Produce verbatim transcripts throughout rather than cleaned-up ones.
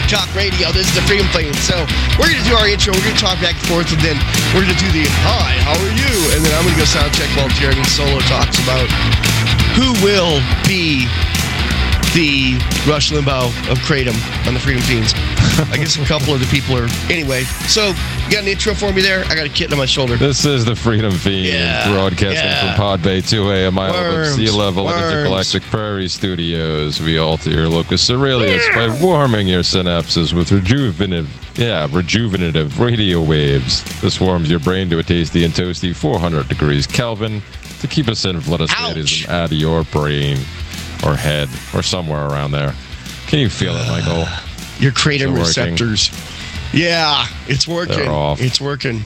Talk Radio. This is the Freedom Plane. So we're going to do our intro. We're going to talk back and forth, and then we're going to do the hi, how are you? And then I'm going to go sound check while Jeremy Solo talks about who will be the Rush Limbaugh of Kratom on the Freedom Fiends. I guess a couple of the people are... Anyway, so you got an intro for me there? I got a kitten on my shoulder. This is the Freedom Fiends, yeah, broadcasting yeah. from Pod Bay two A, a mile Worms, above sea level in the worms. Intergalactic Prairie Studios. We alter your locus aurelius by warming your synapses with rejuvenative, yeah, rejuvenative radio waves. This warms your brain to a tasty and toasty four hundred degrees Kelvin to keep us in radism out of your brain or head or somewhere around there. Can you feel it, Michael? Your kratom receptors. Yeah, it's working. They're off. It's working.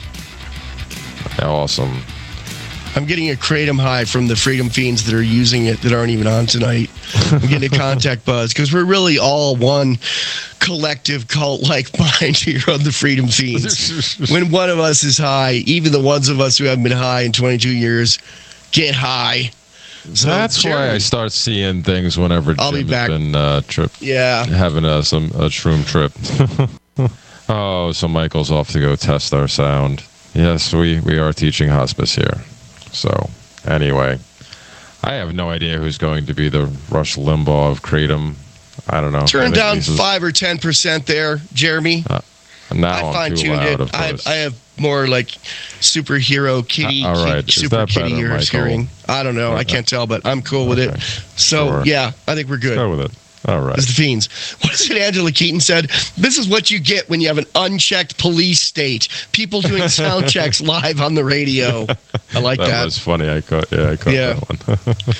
Awesome. I'm getting a kratom high from the Freedom Fiends that are using it that aren't even on tonight. I'm getting a contact buzz because we're really all one collective cult-like mind here on the Freedom Fiends. When one of us is high, even the ones of us who haven't been high in twenty-two years get high. So that's Jeremy, why I start seeing things whenever I'll Jim's be back. been uh, trip, yeah, having a, some a shroom trip. Oh, so Michael's off to go test our sound. Yes, we, we are teaching hospice here. So, anyway, I have no idea who's going to be the Rush Limbaugh of Kratom. I don't know. Turn down five or ten percent there, Jeremy. Uh, now I I'm fine too tuned loud, it. of I, course. I have more like superhero kitty, Uh, all right. kitty Is super that kitty better, ears Michael? hearing. I don't know. I can't tell, but I'm cool with Okay. it. So Sure. yeah, I think we're good. Go with it. All right. It's the Fiends. What is it Angela Keaton said? This is what you get when you have an unchecked police state. People doing sound checks live on the radio. I like that. That was funny. I caught, yeah, I caught Yeah. that one.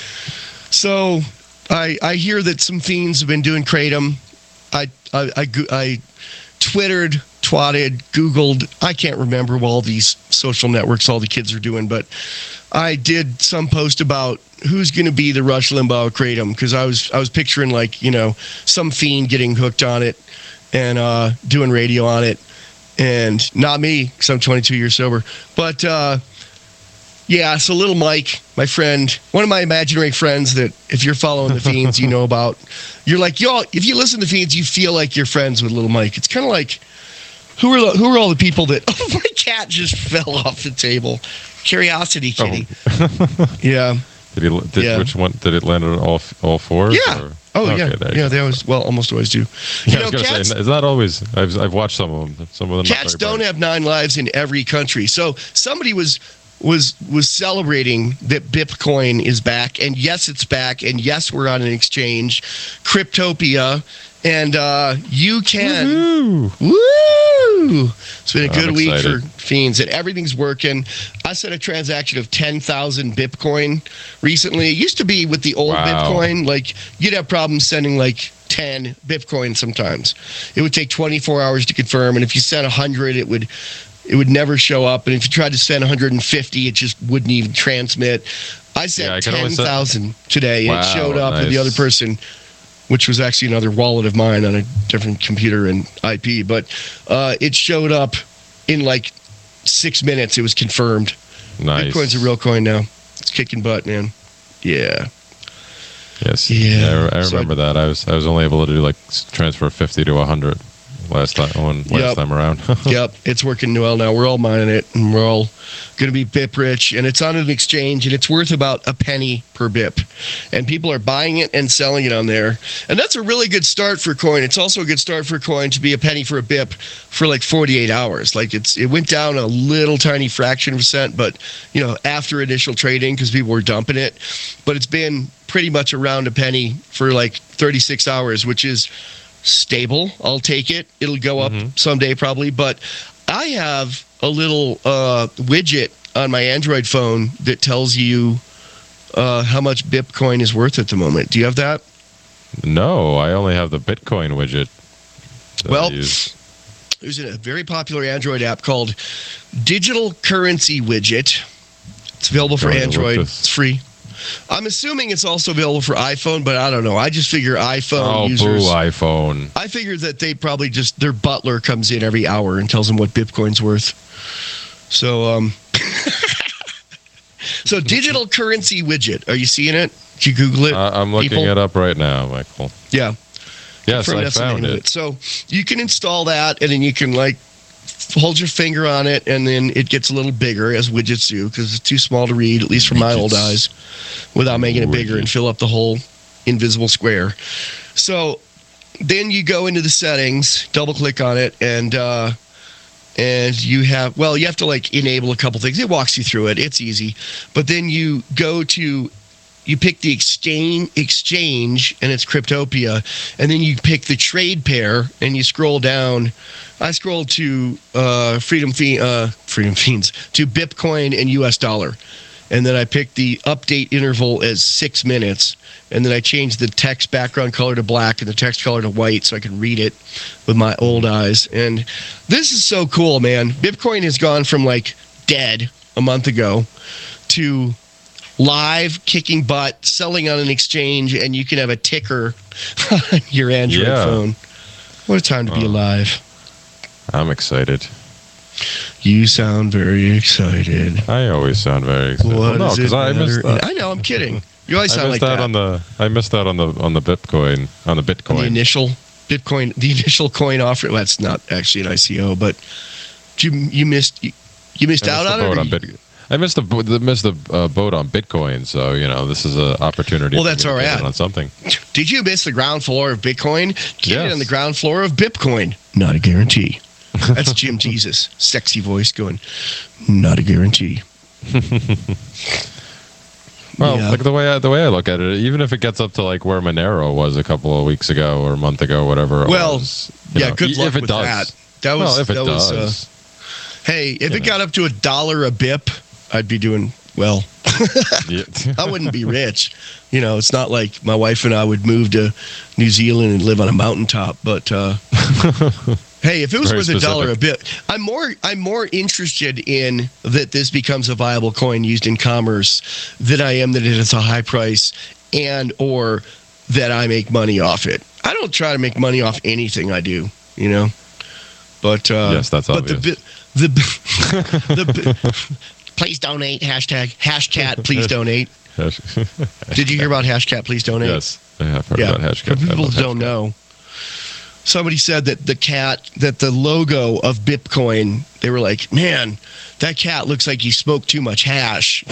So I I hear that some Fiends have been doing Kratom. I I I, go- I Twittered, twatted, Googled. I can't remember all these social networks all the kids are doing, but I did some post about who's going to be the Rush Limbaugh of Kratom because I was I was picturing like you know some fiend getting hooked on it and uh, doing radio on it, and not me because I'm twenty-two years sober. But uh, yeah, so little Mike, my friend, one of my imaginary friends that if you're following the Fiends, you know about. You're like, yo, if you listen to Fiends, you feel like you're friends with little Mike. It's kind of like, who are the, who are all the people that, oh, my cat just fell off the table. Curiosity kitty. Oh. Yeah. Did he? Did, Yeah. Which one? Did it land on all all fours? Yeah. Or? Oh, Okay, yeah. there you Yeah, go. they always, well, almost always do. You Yeah, I know, was gonna cats, say, it's not always. I've I've watched some of them. Some of them. cats don't have nine lives in every country. So somebody was was was celebrating that Bitcoin is back, and yes, it's back, and yes, we're on an exchange, Cryptopia, and uh, you can. Woo-hoo. Woo! It's been a good I'm week excited. for Fiends, and everything's working. I set a transaction of ten thousand Bitcoin recently. It used to be with the old Wow. Bitcoin, like you'd have problems sending like ten Bitcoin sometimes. It would take twenty-four hours to confirm, and if you sent one hundred, it would it would never show up. And if you tried to send one hundred fifty, it just wouldn't even transmit. I Yeah, I sent can ten only send- thousand today, and Wow, it showed up with the nice. other person, which was actually another wallet of mine on a different computer and I P. But uh, it showed up in like six minutes. It was confirmed. Nice. Bitcoin's a real coin now. It's kicking butt, man. Yeah. Yes. Yeah. I, I So remember that. I was I was only able to do like s- transfer fifty to a hundred last time on last Yep. time around. Yep, it's working well now. We're all mining it, and we're all going to be B I P rich, and it's on an exchange, and it's worth about a penny per B I P. And people are buying it and selling it on there. And that's a really good start for coin. It's also a good start for coin to be a penny for a B I P for like forty-eight hours. Like it's it went down a little tiny fraction of a percent, but you know, after initial trading because people were dumping it. But it's been pretty much around a penny for like thirty-six hours, which is stable. I'll take it. It'll go up Mhm. someday probably, but I have a little uh, widget on my Android phone that tells you uh, how much Bitcoin is worth at the moment. Do you have that? No, I only have the Bitcoin widget. that I Well, use. There's a very popular Android app called Digital Currency Widget. It's available for Going to look Android. this- It's free. I'm assuming it's also available for iPhone, but I don't know. I just figure iPhone oh, users. boo, iPhone. I figure that they probably just their butler comes in every hour and tells them what Bitcoin's worth. So, um, so digital currency widget. Are you seeing it? Did you Google it? Uh, I'm looking people? it up right now, Michael. Yeah. Yes, Confirmed I that's the found name of it. So you can install that, and then you can like hold your finger on it, and then it gets a little bigger, as widgets do, because it's too small to read, at least for my old eyes, without making it bigger and fill up the whole invisible square. So then you go into the settings, double click on it, and uh, and you have, well, you have to like enable a couple things. It walks you through it. It's easy. But then you go to, you pick the exchange, exchange, and it's Cryptopia, and then you pick the trade pair, and you scroll down. I scrolled to uh, Freedom Fiend, uh, Freedom Fiends, to Bitcoin and U S dollar, and then I picked the update interval as six minutes, and then I changed the text background color to black and the text color to white so I can read it with my old eyes. And this is so cool, man. Bitcoin has gone from like dead a month ago to live, kicking butt, selling on an exchange, and you can have a ticker on your Android Yeah. phone. What a time to be Wow. alive. I'm excited. You sound very excited. I always sound very excited. What Well, no, does it because I matter? missed that. I know, I'm kidding. You always I sound missed like out that. on the. I missed out on the on the Bitcoin on the On the Bitcoin. initial Bitcoin, the initial coin offer. Well, that's not actually an I C O, but you you missed you, you missed I out missed on the it. boat or on you- Bit- I missed the, bo- the missed the uh, boat on Bitcoin, so you know this is an opportunity. Well, for that's me to all get right. in on something. Did you miss the ground floor of Bitcoin? Get it Yes. on the ground floor of Bitcoin. Not a guarantee. That's Jim Jesus, sexy voice going. Not a guarantee. Well, Yeah. like the way I, the way I look at it, even if it gets up to like where Monero was a couple of weeks ago or a month ago, whatever. It Well, was, you yeah, know, good e- luck if it with does. that. That was well, if it that does, was. Uh, hey, if You it know. got up to a dollar a bip, I'd be doing well. yeah. I wouldn't be rich. You know, it's not like my wife and I would move to New Zealand and live on a mountaintop. But uh, hey, if it was Very worth a dollar a specific. bit, I'm more I'm more interested in that this becomes a viable coin used in commerce than I am that it is a high price and or that I make money off it. I don't try to make money off anything I do. You know, but uh, Yes, that's but the obvious. bi- the the bi- please donate hashtag hashcat please donate. Did you hear about Hashcat? Please donate. Yes, I have heard Yeah. about Hashcat. I People love don't Hashcat. know. Somebody said that the cat, that the logo of Bitcoin, they were like, man, that cat looks like he smoked too much hash.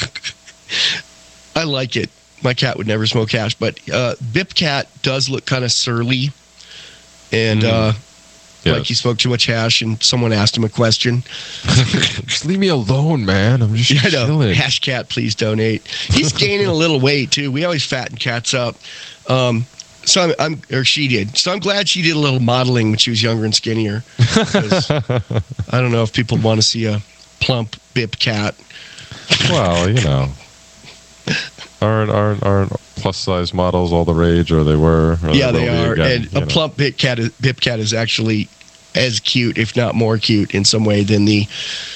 I like it. My cat would never smoke hash, but uh, Bipcat does look kind of surly. And Mm. uh, Yes. like he smoked too much hash, and someone asked him a question. Just leave me alone, man. I'm just Yeah, I know. chilling. Hashcat, please donate. He's gaining a little weight too. We always fatten cats up. Um, so I'm, I'm, or she did. So I'm glad she did a little modeling when she was younger and skinnier. 'Cause I don't know if people want to see a plump bip cat. Well, you know, aren't aren't aren't plus size models all the rage, or they were? Or Yeah, will they be are. again, And you a know. plump bip cat, is, bip cat is actually as cute, if not more cute, in some way than the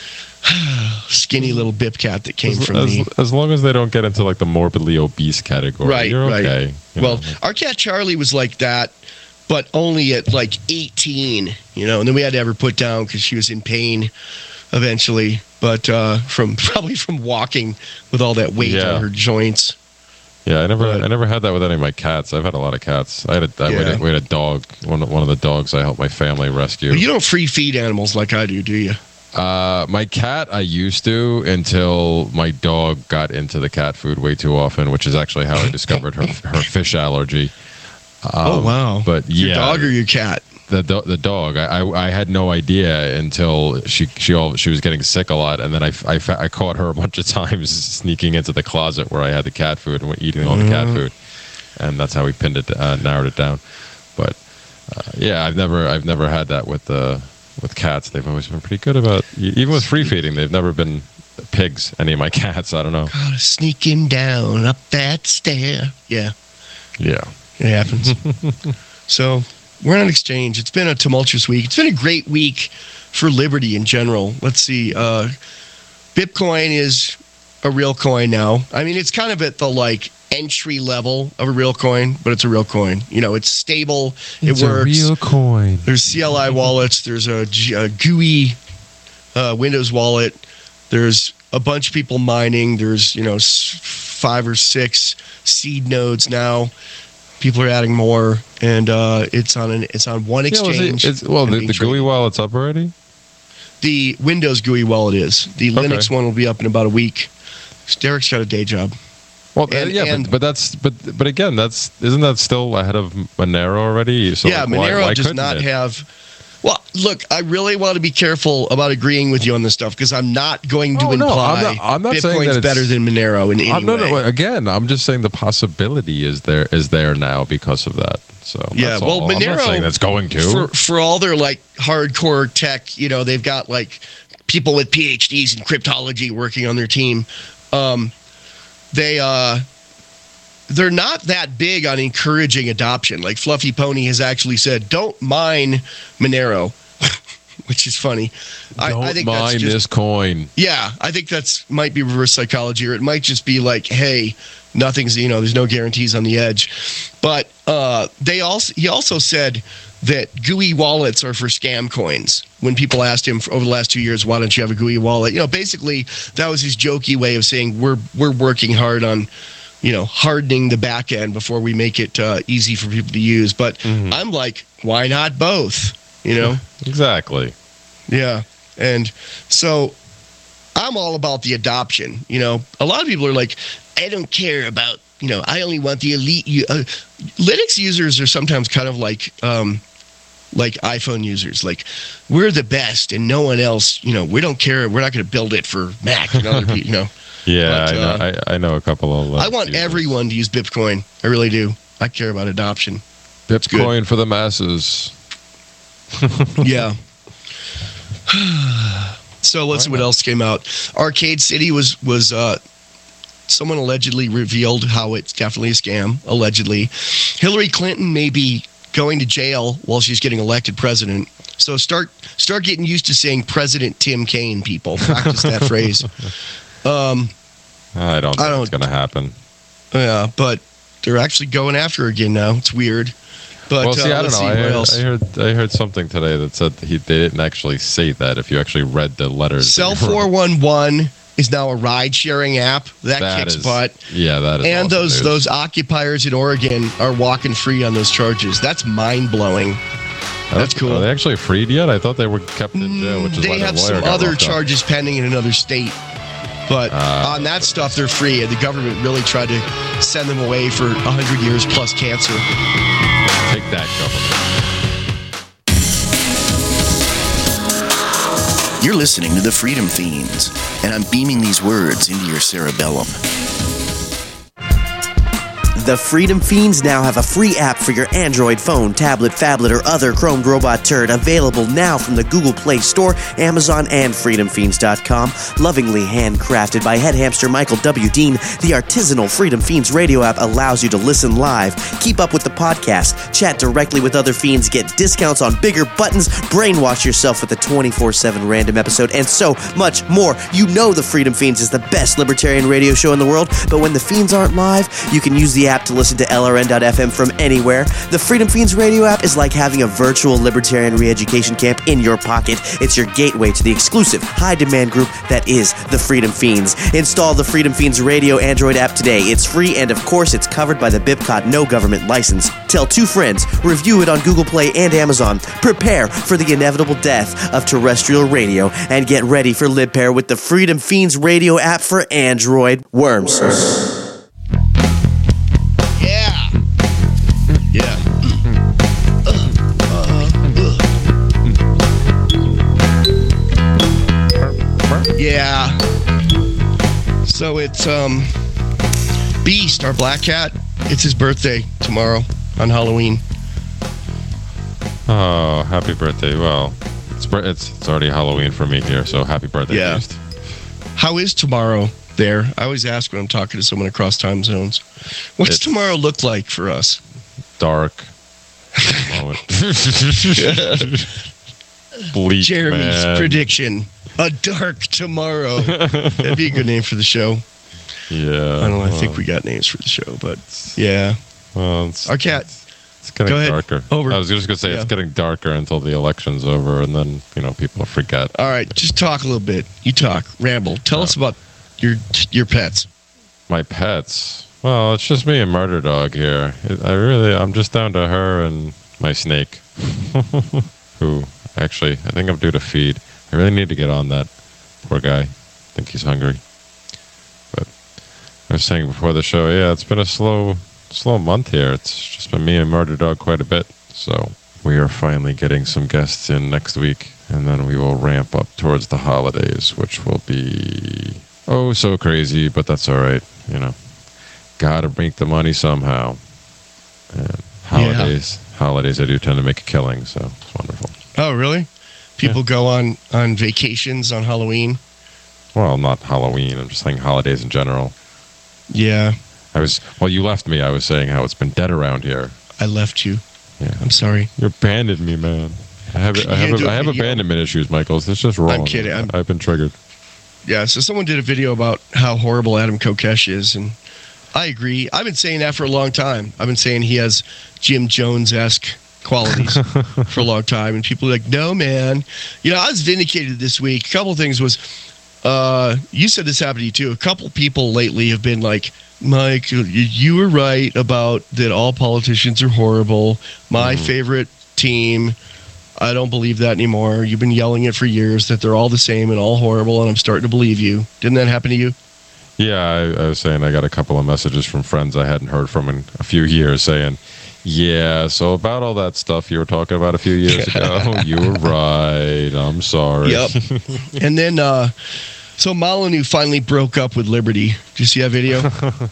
skinny little bip cat that came As, from as, the. as long as they don't get into like the morbidly obese category, Right, you're right. okay. you Well, know. our cat Charlie was like that, but only at like eighteen, you know, and then we had to have her put down because she was in pain eventually, but uh, from probably from walking with all that weight Yeah. on her joints. yeah, I never but- I never had that with any of my cats. I've had a lot of cats. I had a, I we had Yeah. a, we had a dog. One of, one of the dogs I helped my family rescue. But you don't free feed animals like I do, do you? Uh, my cat, I used to until my dog got into the cat food way too often, which is actually how I discovered her her fish allergy. Um, But yeah, Your dog or your cat? the do- the dog. I, I I had no idea until she she all she was getting sick a lot, and then I, I, fa- I caught her a bunch of times sneaking into the closet where I had the cat food and went eating all the cat Mm. food, and that's how we pinned it uh, narrowed it down. But uh, yeah, I've never I've never had that with the with cats. They've always been pretty good about e- even with free feeding. They've never been pigs. Any of my cats, I don't know. Gotta sneak him down up that stair. Yeah, Yeah. it happens. So we're on exchange. It's been a tumultuous week. It's been a great week for Liberty in general. Let's see. Uh, Bitcoin is a real coin now. I mean, it's kind of at the like entry level of a real coin, but it's a real coin. You know, it's stable. It works. coin. There's C L I wallets. There's a, G- a G U I uh, Windows wallet. There's a bunch of people mining. There's, you know, s- five or six seed nodes now. People are adding more, and uh, it's on an it's on one Yeah, well, exchange. it's, well, and the, being the G U I traded. wallet's up already? The Windows G U I wallet is. The Okay. Linux one will be up in about a week. Derek's got a day job. Well, And- yeah, and- but, but that's but but again, that's isn't that still ahead of Monero already? So yeah, like, why- Monero why does couldn't not it? have. Well, look, I really want to be careful about agreeing with you on this stuff because I'm not going to Oh, no, imply I'm not- I'm not saying Bitcoin's that it's- better than Monero in any I'm, no, way. no, again, I'm just saying the possibility is there is there now because of that. So Yeah, that's well, all. I'm Monero not saying that's going to. For for all their like hardcore tech, you know, they've got like people with P H Ds in cryptology working on their team. Um, they uh, they're not that big on encouraging adoption. Like Fluffy Pony has actually said, "Don't mine Monero," which is funny. Don't I, I think mine that's just, this coin. Yeah, I think that's might be reverse psychology, or it might just be like, hey, nothing's, you know, there's no guarantees on the edge. But uh, they also he also said that G U I wallets are for scam coins. When people asked him for, over the last two years, why don't you have a G U I wallet? You know, basically that was his jokey way of saying we're we're working hard on, you know, hardening the back end before we make it uh, easy for people to use. But Mhm. I'm like, why not both? You know. Exactly. Yeah. And so I'm all about the adoption. You know, a lot of people are like, I don't care about, you know, I only want the elite. U- uh, Linux users are sometimes kind of like, um, like iPhone users. Like, we're the best and no one else, you know, we don't care. We're not going to build it for Mac and other people, you know. Yeah, But, I know. I, I know a couple of. I want users. everyone to use Bitcoin. I really do. I care about adoption. good. Bitcoin for the masses. Yeah. So let's see what else came out. Arcade City was was uh, someone allegedly revealed how it's definitely a scam. Allegedly, Hillary Clinton may be going to jail while she's getting elected president. So start start getting used to saying President Tim Kaine. People practice that phrase. Um, I don't think I don't- it's going to happen. yeah, but they're actually going after her again now. It's weird. But well, see, uh, I don't let's know. see I what heard, else. I heard I heard something today that said he they didn't actually say that. If you actually read the letters, Cell that you wrote. four one one is now a ride sharing app that, That kicks is- butt. Yeah, that is. And awesome those news. those occupiers in Oregon are walking free on those charges. That's mind blowing. I don't- that's cool. Are they actually freed yet? I thought they were kept in jail, which is They why have the lawyer some got other locked up. charges pending in another state. But Ah. on that stuff, they're free. And the government really tried to send them away for one hundred years plus cancer. Take that, government. You're listening to the Freedom Fiends, and I'm beaming these words into your cerebellum. The Freedom Fiends now have a free app for your Android phone, tablet, phablet, or other Chrome robot turd, available now from the Google Play Store, Amazon, and freedom fiends dot com. Lovingly handcrafted by head hamster Michael W. Dean, the artisanal Freedom Fiends radio app allows you to listen live, keep up with the podcast, chat directly with other fiends, get discounts on bigger buttons, brainwash yourself with a twenty-four seven random episode, and so much more. You know the Freedom Fiends is the best libertarian radio show in the world, but when the Fiends aren't live, you can use the app to listen to L R N dot F M from anywhere. The Freedom Fiends radio app is like having a virtual libertarian re-education camp in your pocket. It's your gateway to the exclusive, high-demand group that is the Freedom Fiends. Install the Freedom Fiends radio Android app today. It's free, and of course, it's covered by the BIPCOT no government license. Tell two friends, review it on Google Play and Amazon. Prepare for the inevitable death of terrestrial radio, and get ready for LibPair with the Freedom Fiends radio app for Android. Worms. Yeah. Yeah. Yeah. So it's um Beast, our black cat. It's his birthday tomorrow on Halloween. Oh, happy birthday! Well, it's bir- it's it's already Halloween for me here, so happy birthday, Yeah. Beast. How is tomorrow there? I always ask when I'm talking to someone across time zones. What's It's- tomorrow look like for us? Dark. Bleak, Jeremy's man. prediction. A dark tomorrow. That'd be a good name for the show. Yeah. I don't know. I well, think we got names for the show, but yeah. Well, it's, Our cat. It's getting Go ahead. darker. Over. I was just gonna say Yeah. it's getting darker until the election's over, and then you know people forget. All right, just talk a little bit. You talk, ramble. Tell us about your your pets. My pets. Well, it's just me and Murder Dog here. It, I really, I'm just down to her and my snake, who actually, I think I'm due to feed. I really need to get on that. Poor guy. I think he's hungry. But I was saying before the show, yeah, it's been a slow, slow month here. It's just been me and Murder Dog quite a bit. So we are finally getting some guests in next week, and then we will ramp up towards the holidays, which will be oh so crazy, but that's all right. You know, gotta make the money somehow. And holidays, yeah. holidays, I do tend to make a killing, so it's wonderful. Oh, really? People yeah. go on, on vacations on Halloween? Well, not Halloween. I'm just saying holidays in general. Yeah. I was, well, you left me. I was saying how it's been dead around here. I left you. Yeah. I'm sorry. You abandoned me, man. I have, I have, a, I have abandonment issues, Michaels. It's just wrong. I'm kidding. I'm, I've been triggered. Yeah, so someone did a video about how horrible Adam Kokesh is, and I agree. I've been saying that for a long time. I've been saying he has Jim Jones-esque qualities for a long time, and people are like, no, man. You know, I was vindicated this week. A couple of things was, uh, you said this happened to you too. A couple people lately have been like, Mike, you were right about that all politicians are horrible. My mm-hmm. favorite team, I don't believe that anymore. You've been yelling it for years that they're all the same and all horrible, and I'm starting to believe you. Didn't that happen to you? Yeah, I, I was saying I got a couple of messages from friends I hadn't heard from in a few years saying, yeah, so about all that stuff you were talking about a few years ago, you were right. I'm sorry. Yep. And then, uh, so Molyneux finally broke up with Liberty. Did you see that video?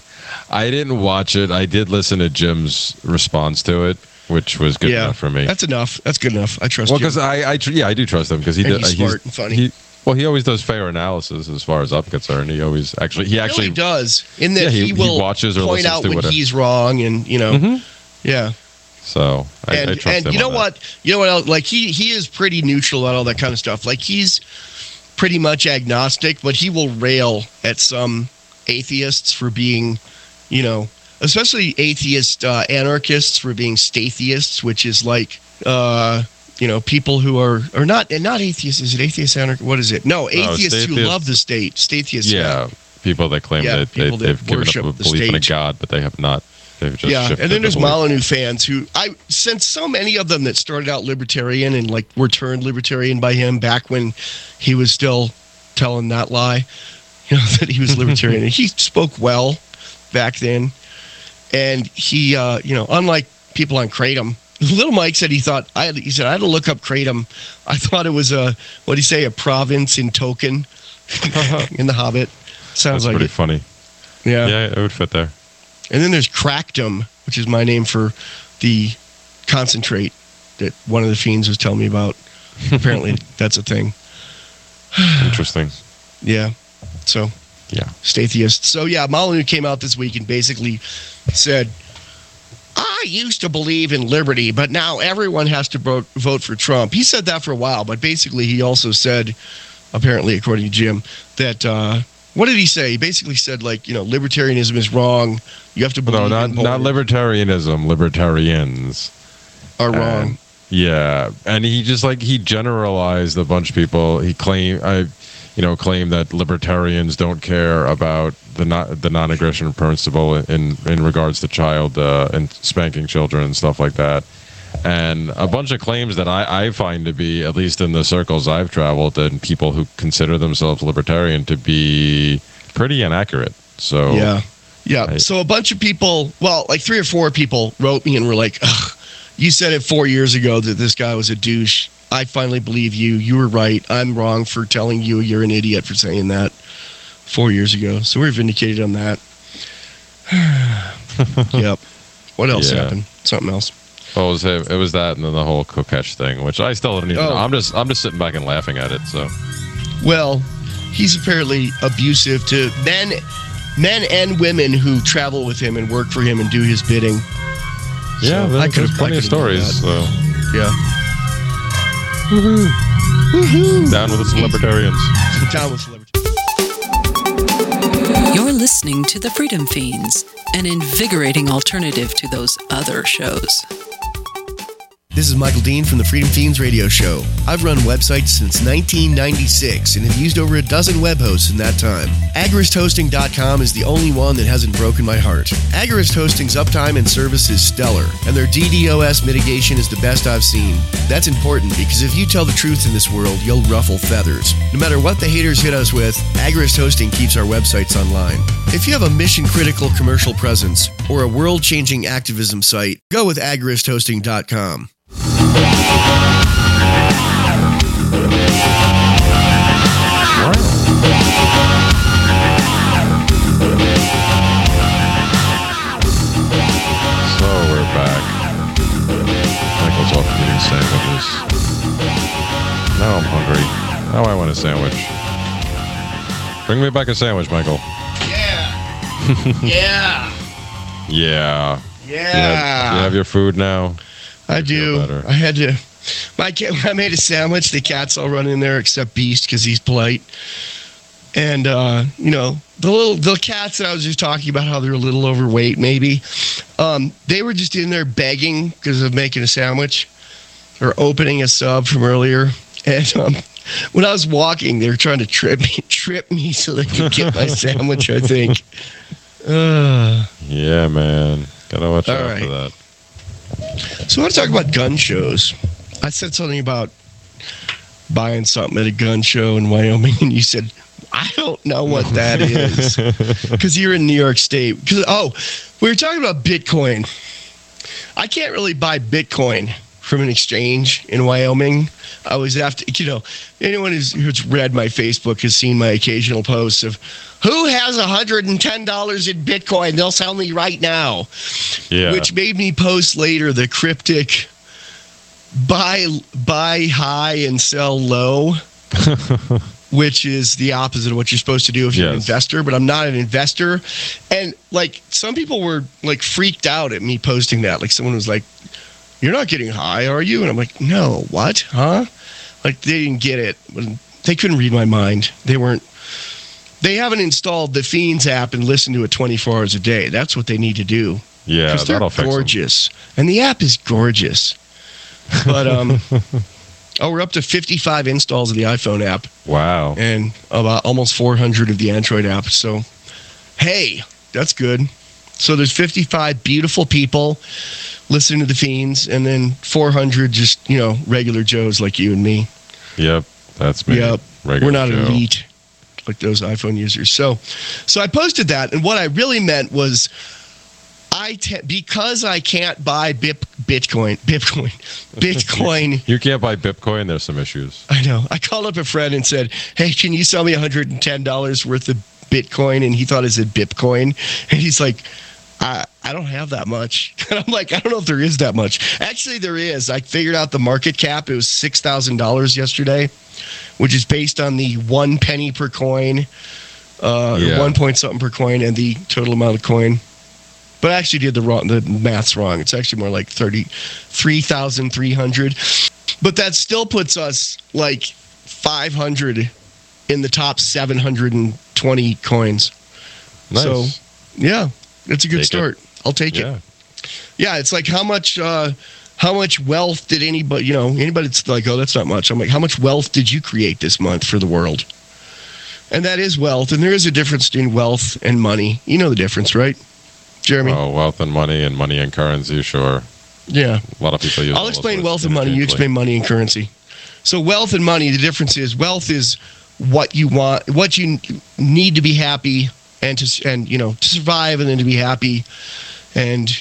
I didn't watch it. I did listen to Jim's response to it, which was good yeah, enough for me. That's enough. That's good enough. I trust well, Jim. Well, because I, I, tr- yeah, I do trust him because he and did. He's uh, smart he's, and funny. He, well, he always does fair analysis as far as I'm concerned. He always actually, he actually he does. In that yeah, he, he will he watches or point listens out to when whatever. he's wrong, and you know, mm-hmm. yeah. So I, and, I trust and him you know on what? That. You know what? Else? Like he he is pretty neutral on all that kind of stuff. Like he's pretty much agnostic, but he will rail at some atheists for being, you know, especially atheist uh, anarchists for being stateists, which is like, uh, you know, people who are are not and not atheists. Is it atheist anarchist? What is it? No, atheists no, who love the state. Stateists. Yeah, yeah. people that claim yeah, that they, that they've given up a belief in a god, but they have not. They've just yeah, and then there's the Molyneux fans who I since so many of them that started out libertarian and like were turned libertarian by him back when he was still telling that lie, you know, that he was libertarian. And he spoke well back then, and he, uh, you know, unlike people on Kratom, Little Mike said he thought I had, he said I had to look up Kratom. I thought it was a what do you say a province in Tolkien in The Hobbit. Sounds That's like pretty it. funny. Yeah, yeah, it would fit there. And then there's Crackdom, which is my name for the concentrate that one of the fiends was telling me about. Apparently, that's a thing. Interesting. Yeah. So, yeah. Statheist. So, yeah, Molyneux came out this week and basically said, I used to believe in liberty, but now everyone has to vote, vote for Trump. He said that for a while, but basically he also said, apparently, according to Jim, that... Uh, what did he say? He basically said, like, you know, libertarianism is wrong. You have to believe no, not in not libertarianism. Libertarians are wrong. And, yeah, and he just like he generalized a bunch of people. He claimed, I, you know, claimed that libertarians don't care about the not the non-aggression principle in in regards to child uh, and spanking children and stuff like that. And a bunch of claims that I, I find to be, at least in the circles I've traveled, and people who consider themselves libertarian to be pretty inaccurate. So yeah, yeah. I, so a bunch of people, well, like three or four people wrote me and were like, ugh, you said it four years ago that this guy was a douche. I finally believe you. You were right. I'm wrong for telling you you're an idiot for saying that four years ago. So we're vindicated on that. Yep. What else yeah. happened? Something else. Well, it was, it was that, and then the whole Kokesh thing, which I still don't even. Oh. know. I'm just I'm just sitting back and laughing at it. So, well, he's apparently abusive to men, men and women who travel with him and work for him and do his bidding. Yeah, so there's, there's plenty of stories. So. Yeah. Woohoo! Woohoo! Down with the celebrities. Down with celebrities. You're listening to the Freedom Fiends, an invigorating alternative to those other shows. This is Michael Dean from the Freedom Fiends radio show. I've run websites since nineteen ninety-six and have used over a dozen web hosts in that time. Agorist Hosting dot com is the only one that hasn't broken my heart. Agorist Hosting's uptime and service is stellar, and their DDoS mitigation is the best I've seen. That's important because if you tell the truth in this world, you'll ruffle feathers. No matter what the haters hit us with, Agorist Hosting keeps our websites online. If you have a mission-critical commercial presence or a world-changing activism site, go with Agorist Hosting dot com. So we're back. Michael's off eating sandwiches. Now I'm hungry. Now I want a sandwich. Bring me back a sandwich, Michael. Yeah. Yeah. Yeah. Yeah. You have, you have your food now? I do. I had to. My cat, when I made a sandwich, the cats all run in there except Beast because he's polite. And, uh, you know, the little the cats that I was just talking about, how they're a little overweight, maybe, um, they were just in there begging because of making a sandwich or opening a sub from earlier. And um, when I was walking, they were trying to trip me, trip me so they could get my sandwich, I think. Uh, yeah, man. Gotta watch all out right. for that. So I want to talk about gun shows. I said something about buying something at a gun show in Wyoming, and you said, I don't know what that is. Because you're in New York State. Because oh, we were talking about Bitcoin. I can't really buy Bitcoin from an exchange in Wyoming. I was after, you know, anyone who's, who's read my Facebook has seen my occasional posts of who has one hundred ten dollars in Bitcoin? They'll sell me right now. Yeah. Which made me post later the cryptic buy buy high and sell low, which is the opposite of what you're supposed to do if you're yes. an investor. But I'm not an investor. And like some people were like freaked out at me posting that. Like someone was like, you're not getting high, are you? And I'm like, no, what? Huh? Like they didn't get it. They couldn't read my mind. They weren't. They haven't installed the Fiends app and listened to it twenty-four hours a day. That's what they need to do. Yeah, because they're that'll fix gorgeous, and the app is gorgeous. But um, oh, we're up to fifty-five installs of the iPhone app. Wow, and about almost four hundred of the Android app. So, hey, that's good. So there's fifty-five beautiful people listening to the Fiends, and then four hundred just you know regular Joes like you and me. Yep, that's me. Yep, regular we're not Joe. elite like those iPhone users. So, so I posted that, and what I really meant was, I te- because I can't buy Bip- Bitcoin, Bitcoin, Bitcoin. You can't buy Bitcoin. There's some issues. I know. I called up a friend and said, "Hey, can you sell me one hundred ten dollars worth of Bitcoin?" And he thought it said Bitcoin, and he's like, I, I don't have that much. And I'm like, I don't know if there is that much. Actually, there is. I figured out the market cap. It was six thousand dollars yesterday, which is based on the one penny per coin, uh, Yeah. or one point something per coin, and the total amount of coin. But I actually did the wrong. The math's wrong. It's actually more like thirty-three thousand three hundred. But that still puts us like five hundred in the top seven hundred twenty coins. Nice. So, yeah. It's a good Take start. it. I'll take Yeah. it. Yeah, it's like how much uh, how much wealth did anybody, you know, anybody's like, oh, that's not much. I'm like, how much wealth did you create this month for the world? And that is wealth. And there is a difference between wealth and money. You know the difference, right, Jeremy? Oh, wealth and money and money and currency, sure. Yeah. A lot of people use I'll those explain words wealth and money. You interchangeably. explain money and currency. So wealth and money, the difference is wealth is what you want, what you need to be happy and to and you know to survive and then to be happy. And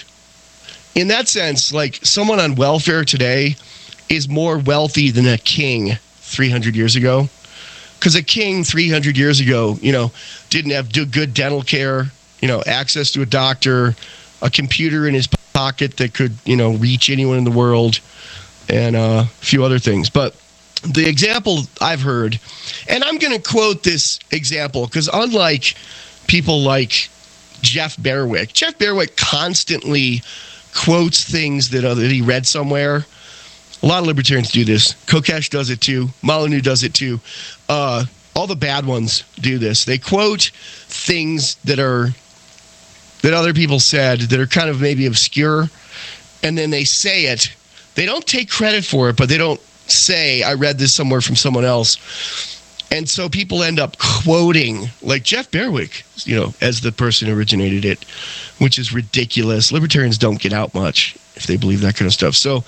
in that sense, like someone on welfare today is more wealthy than a king three hundred years ago. Because a king three hundred years ago, you know, didn't have good dental care, you know, access to a doctor, a computer in his pocket that could, you know, reach anyone in the world, and uh, a few other things. But the example I've heard, and I'm going to quote this example because unlike people like Jeff Berwick, Jeff Berwick constantly quotes things that, uh, that he read somewhere. A lot of libertarians do this. Kokesh does it too. Molyneux does it too. Uh, all the bad ones do this. They quote things that are that other people said that are kind of maybe obscure, and then they say it they don't take credit for it, but they don't say, I read this somewhere from someone else. And so people end up quoting, like Jeff Berwick, you know, as the person who originated it, which is ridiculous. Libertarians don't get out much if they believe that kind of stuff. So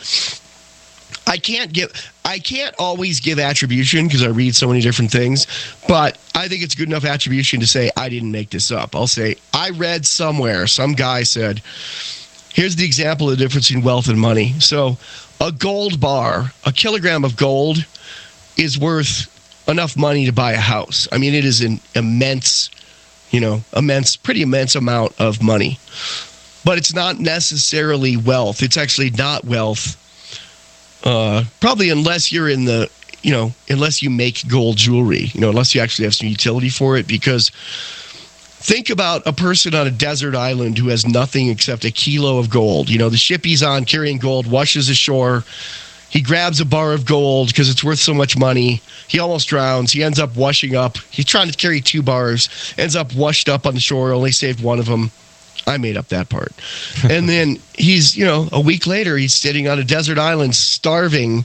I can't give, I can't always give attribution because I read so many different things, but I think it's good enough attribution to say I didn't make this up. I'll say I read somewhere, some guy said, here's the example of the difference in wealth and money. So a gold bar, a kilogram of gold is worth enough money to buy a house. I mean, it is an immense, you know, immense, pretty immense amount of money. But it's not necessarily wealth. It's actually not wealth. Uh, probably unless you're in the, you know, unless you make gold jewelry, you know, unless you actually have some utility for it. Because think about a person on a desert island who has nothing except a kilo of gold. You know, the ship he's on carrying gold washes ashore. He grabs a bar of gold because it's worth so much money. He almost drowns. He ends up washing up. He's trying to carry two bars, ends up washed up on the shore, only saved one of them. I made up that part. And then he's, you know, a week later, he's sitting on a desert island starving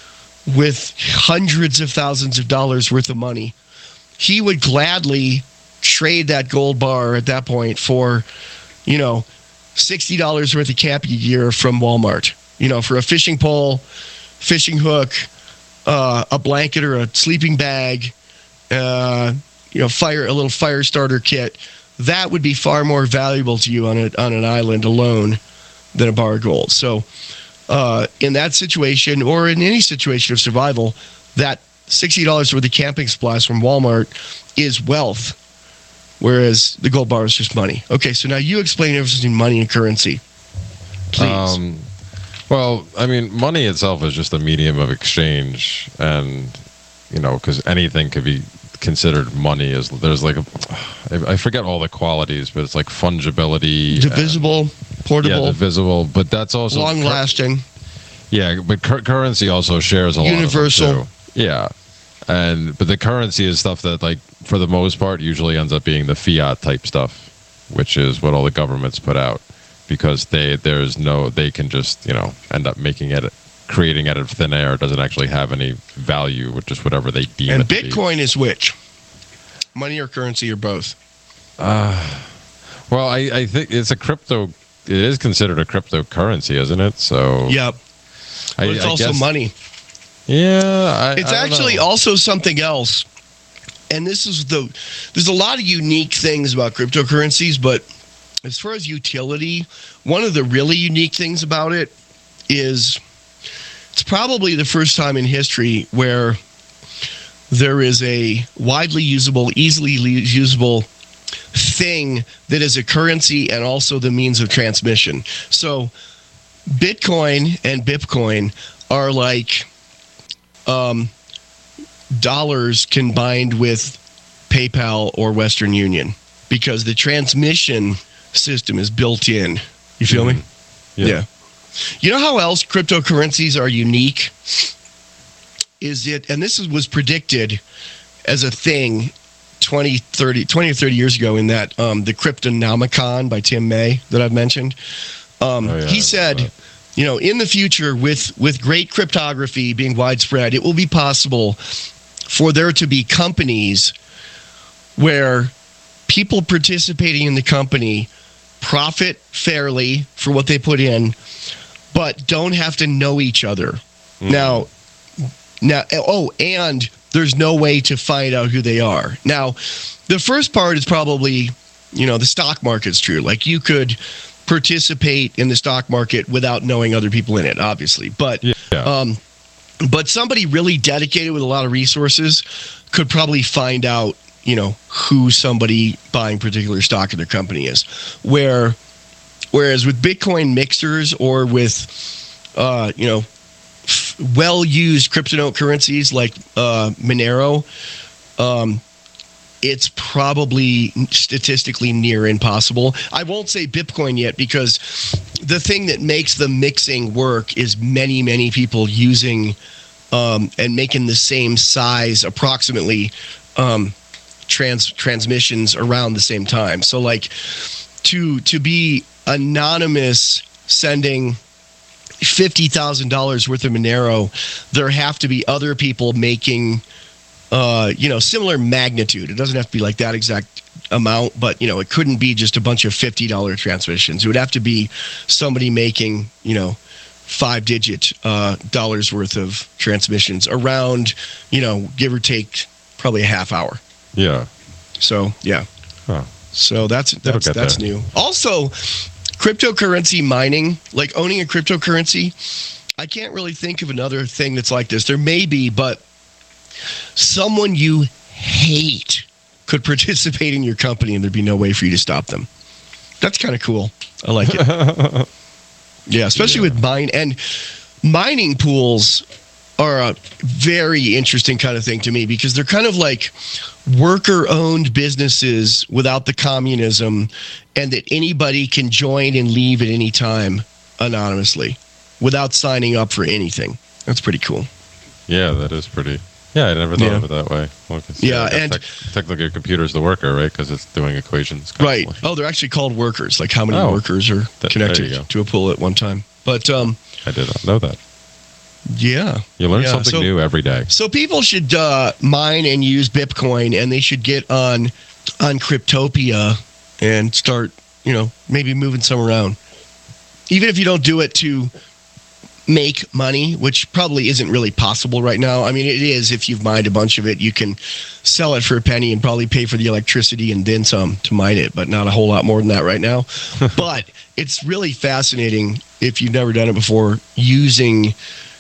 with hundreds of thousands of dollars worth of money. He would gladly trade that gold bar at that point for, you know, sixty dollars worth of camping gear from Walmart. You know, for a fishing pole, fishing hook, uh, a blanket or a sleeping bag, uh, you know, fire a little fire starter kit. That would be far more valuable to you on a, on an island alone than a bar of gold. So, uh, in that situation, or in any situation of survival, that sixty dollars worth of camping supplies from Walmart is wealth, whereas the gold bar is just money. Okay, so now you explain the difference between money and currency, please. Um, Well, I mean, money itself is just a medium of exchange, and you know, because anything could be considered money. Is there's like a, I forget all the qualities, but it's like fungibility, divisible, portable, yeah, divisible. But that's also long lasting. Yeah, but cur- currency also shares a universal. lot of them too. Yeah, and but the currency is stuff that, like, for the most part, usually ends up being the fiat type stuff, which is what all the governments put out. Because they there's no they can just, you know, end up making it, creating it out of thin air. It doesn't actually have any value, with just whatever they deem and it to be. And Bitcoin is which? Money or currency or both? Uh, well, I, I think it's a crypto. It is considered a cryptocurrency, isn't it? So yep. I, but it's I also guess, money. Yeah, I, it's I actually know. also something else. And this is the there's a lot of unique things about cryptocurrencies, but as far as utility, one of the really unique things about it is it's probably the first time in history where there is a widely usable, easily usable thing that is a currency and also the means of transmission. So Bitcoin and Bitcoin are like um, dollars combined with PayPal or Western Union, because the transmission system is built in. You feel mm-hmm. me? Yeah. yeah. You know how else cryptocurrencies are unique? Is it, and this was predicted as a thing twenty, thirty, twenty or thirty years ago in that um, the Cryptonomicon by Tim May that I've mentioned. Um, oh, yeah, he said, you know, in the future, with, with great cryptography being widespread, it will be possible for there to be companies where people participating in the company profit fairly for what they put in, but don't have to know each other. Mm. Now, now, oh, and there's no way to find out who they are. Now, the first part is probably, you know, the stock market's true. Like, you could participate in the stock market without knowing other people in it, obviously. But, yeah. um, but somebody really dedicated with a lot of resources could probably find out, you know, who somebody buying particular stock in their company is. Where, whereas with Bitcoin mixers or with, uh, you know, f- well-used cryptocurrencies like uh, Monero, um, it's probably statistically near impossible. I won't say Bitcoin yet, because the thing that makes the mixing work is many, many people using um, and making the same size approximately um, trans transmissions around the same time. So like to to be anonymous sending fifty thousand dollars worth of Monero, there have to be other people making, uh, you know, similar magnitude. It doesn't have to be like that exact amount, but, you know, it couldn't be just a bunch of fifty dollars transmissions. It would have to be somebody making, you know, five digit uh, dollars worth of transmissions around, you know, give or take probably a half hour. Yeah. So, yeah. Huh. So that's that's that's there. new. Also, cryptocurrency mining, like owning a cryptocurrency, I can't really think of another thing that's like this. There may be, but someone you hate could participate in your company and there'd be no way for you to stop them. That's kind of cool. I like it. Yeah, especially yeah. with mine and mining pools are a very interesting kind of thing to me because they're kind of like worker-owned businesses without the communism, and that anybody can join and leave at any time anonymously without signing up for anything. That's pretty cool. Yeah, that is pretty. Yeah, I never thought Yeah. of it that way. Well, Yeah, and- tech, technically, a computer's the worker, right? Because it's doing equations. Right. constantly. Oh, they're actually called workers, like how many Oh, workers are there you connected go. to a pool at one time. But, um, I did not know that. yeah. You learn Yeah, something so- new every day. So people should uh, mine and use Bitcoin, and they should get on on Cryptopia and start, you know, maybe moving some around. Even if you don't do it to make money, which probably isn't really possible right now. I mean, it is if you've mined a bunch of it. You can sell it for a penny and probably pay for the electricity and then some to mine it, but not a whole lot more than that right now. But it's really fascinating if you've never done it before, using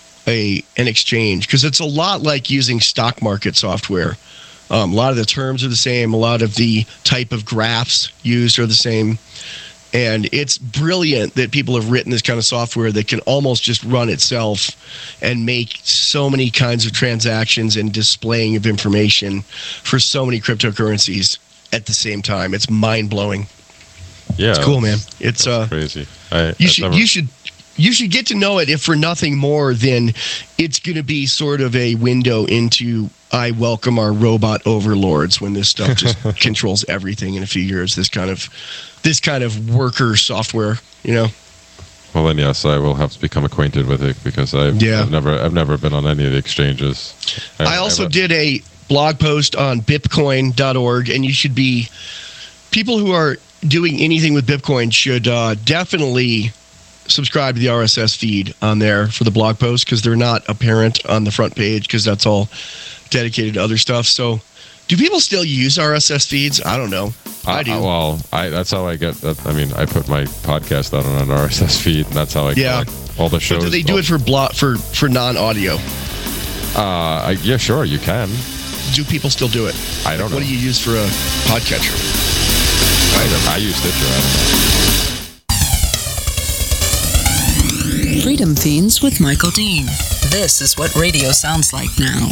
a an exchange, because it's a lot like using stock market software. Um, a lot of the terms are the same. A lot of the type of graphs used are the same. And it's brilliant that people have written this kind of software that can almost just run itself and make so many kinds of transactions and displaying of information for so many cryptocurrencies at the same time. It's mind-blowing. Yeah, It's cool, man. It's uh, crazy. I, you I've should never- you should you should get to know it, if for nothing more than it's going to be sort of a window into I welcome our robot overlords when this stuff just controls everything in a few years. This kind of this kind of worker software, you know. Well, then yes, I will have to become acquainted with it because I've, Yeah. I've never I've never been on any of the exchanges. I also I, did a blog post on bitcoin dot org, and you should be people who are doing anything with Bitcoin should uh, definitely subscribe to the R S S feed on there for the blog post, because they're not apparent on the front page because that's all dedicated to other stuff. So do people still use R S S feeds? I don't know. I do. Uh, well, I that's how I get that. I mean, I put my podcast out on an R S S feed, and that's how I Yeah. collect all the shows. But do they do it for blog for for non-audio? Uh, I, yeah, sure, you can. Do people still do it? I don't know. What do you use for a podcatcher? I, don't- I use Stitcher. I don't know. Freedom Fiends with Michael Dean. This is what radio sounds like now.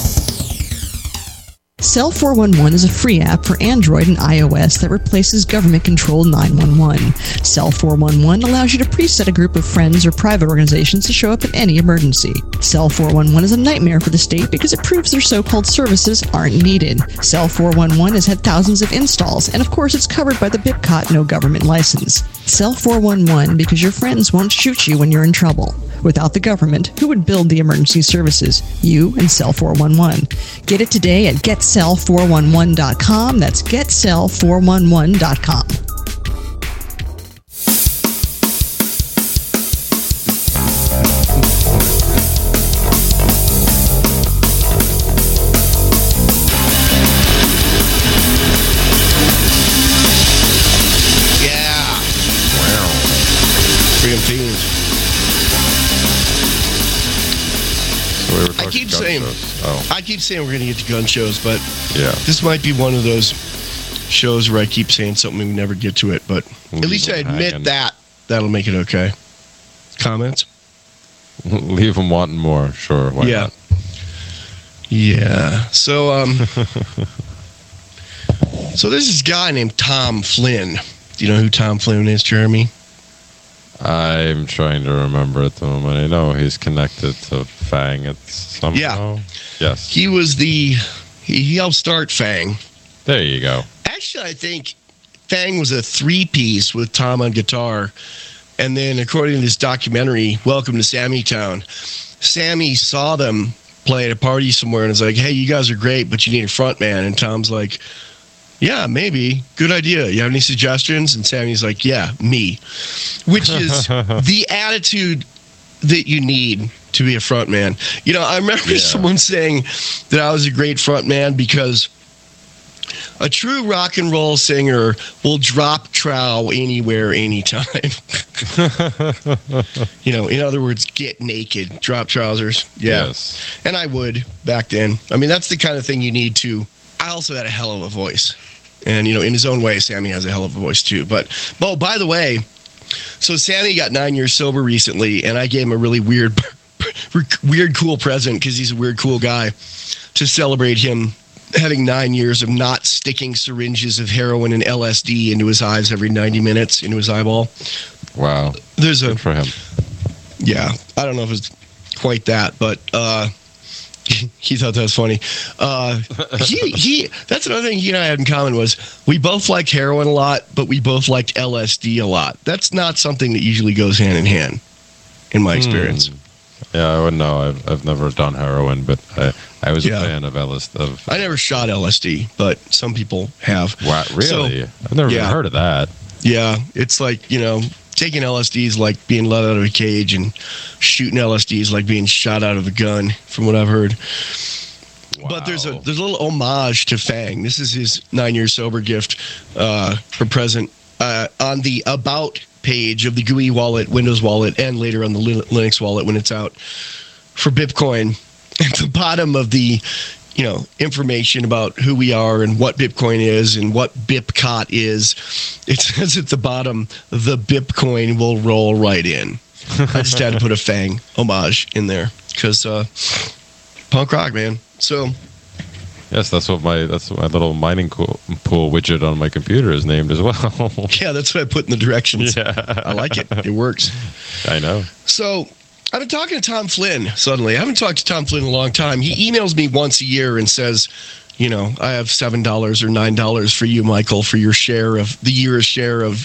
Cell four one one is a free app for Android and iOS that replaces government-controlled nine one one. Cell four one one allows you to preset a group of friends or private organizations to show up in any emergency. Cell four one one is a nightmare for the state because it proves their so-called services aren't needed. Cell four one one has had thousands of installs, and of course it's covered by the BIPCOT no government license. Cell four one one because your friends won't shoot you when you're in trouble. Without the government, who would build the emergency services? You and Cell four one one. Get it today at get cell four one one dot com. That's get cell four one one dot com. Yeah. Freedom Fiends. So we were I talking keep gun saying- shows. Oh, I keep saying we're going to get to gun shows, but yeah. this might be one of those shows where I keep saying something and we never get to it. But Leave at least I them admit hanging. that. That'll make it okay. Comments? Leave them wanting more. Sure. Why Yeah. not? Yeah. So, um, so there's this guy named Tom Flynn. Do you know who Tom Flynn is, Jeremy? I'm trying to remember at the moment. I know he's connected to Fang at somehow. Yeah. Yes. He was the, he, he helped start Fang. There you go. Actually, I think Fang was a three-piece with Tom on guitar And then, according to this documentary, Welcome to Sammy Town, Sammy saw them play at a party somewhere and was like, hey, you guys are great, but you need a front man. And Tom's like, yeah, maybe. Good idea. You have any suggestions? And Sammy's like, yeah, me. Which is the attitude that you need to be a front man. You know, I remember yeah. someone saying that I was a great front man because a true rock and roll singer will drop trow anywhere, anytime. You know, in other words, get naked, drop trousers. Yeah. Yes. And I would back then. I mean, that's the kind of thing you need to. I also had a hell of a voice. And, you know, in his own way, Sammy has a hell of a voice, too. But, oh, by the way, so Sammy got nine years sober recently, and I gave him a really weird, weird, cool present because he's a weird, cool guy to celebrate him having nine years of not sticking syringes of heroin and L S D into his eyes every ninety minutes, into his eyeball. Wow. There's a, Good for him. Yeah. I don't know if it's quite that, but uh, he thought that was funny. Uh, he, he, that's another thing he and I had in common was we both liked heroin a lot, but we both liked L S D a lot. That's not something that usually goes hand in hand, in my experience. Hmm. Yeah, I wouldn't know. I've, I've never done heroin, but I, I was yeah. a fan of L S D. Of, I never shot L S D, but some people have. Wow, really? So, I've never yeah. even heard of that. Yeah, it's like, you know, taking L S D is like being let out of a cage, and shooting L S D is like being shot out of a gun, from what I've heard. Wow. But there's a there's a little homage to Fang. This is his nine-year sober gift uh, for present uh, on the About page of the G U I wallet, Windows wallet, and later on the Linux wallet when it's out for Bitcoin. At the bottom of the, you know, information about who we are and what Bitcoin is and what Bipcot is, it says at the bottom, the Bitcoin will roll right in. I just had to put a Fang homage in there because uh, punk rock, man. So. Yes, that's what my that's what my little mining pool widget on my computer is named as well. Yeah, that's what I put in the directions. Yeah. I like it. It works. I know. So I've been talking to Tom Flynn suddenly. I haven't talked to Tom Flynn in a long time. He emails me once a year and says, you know, I have seven dollars or nine dollars for you, Michael, for your share of the year's share of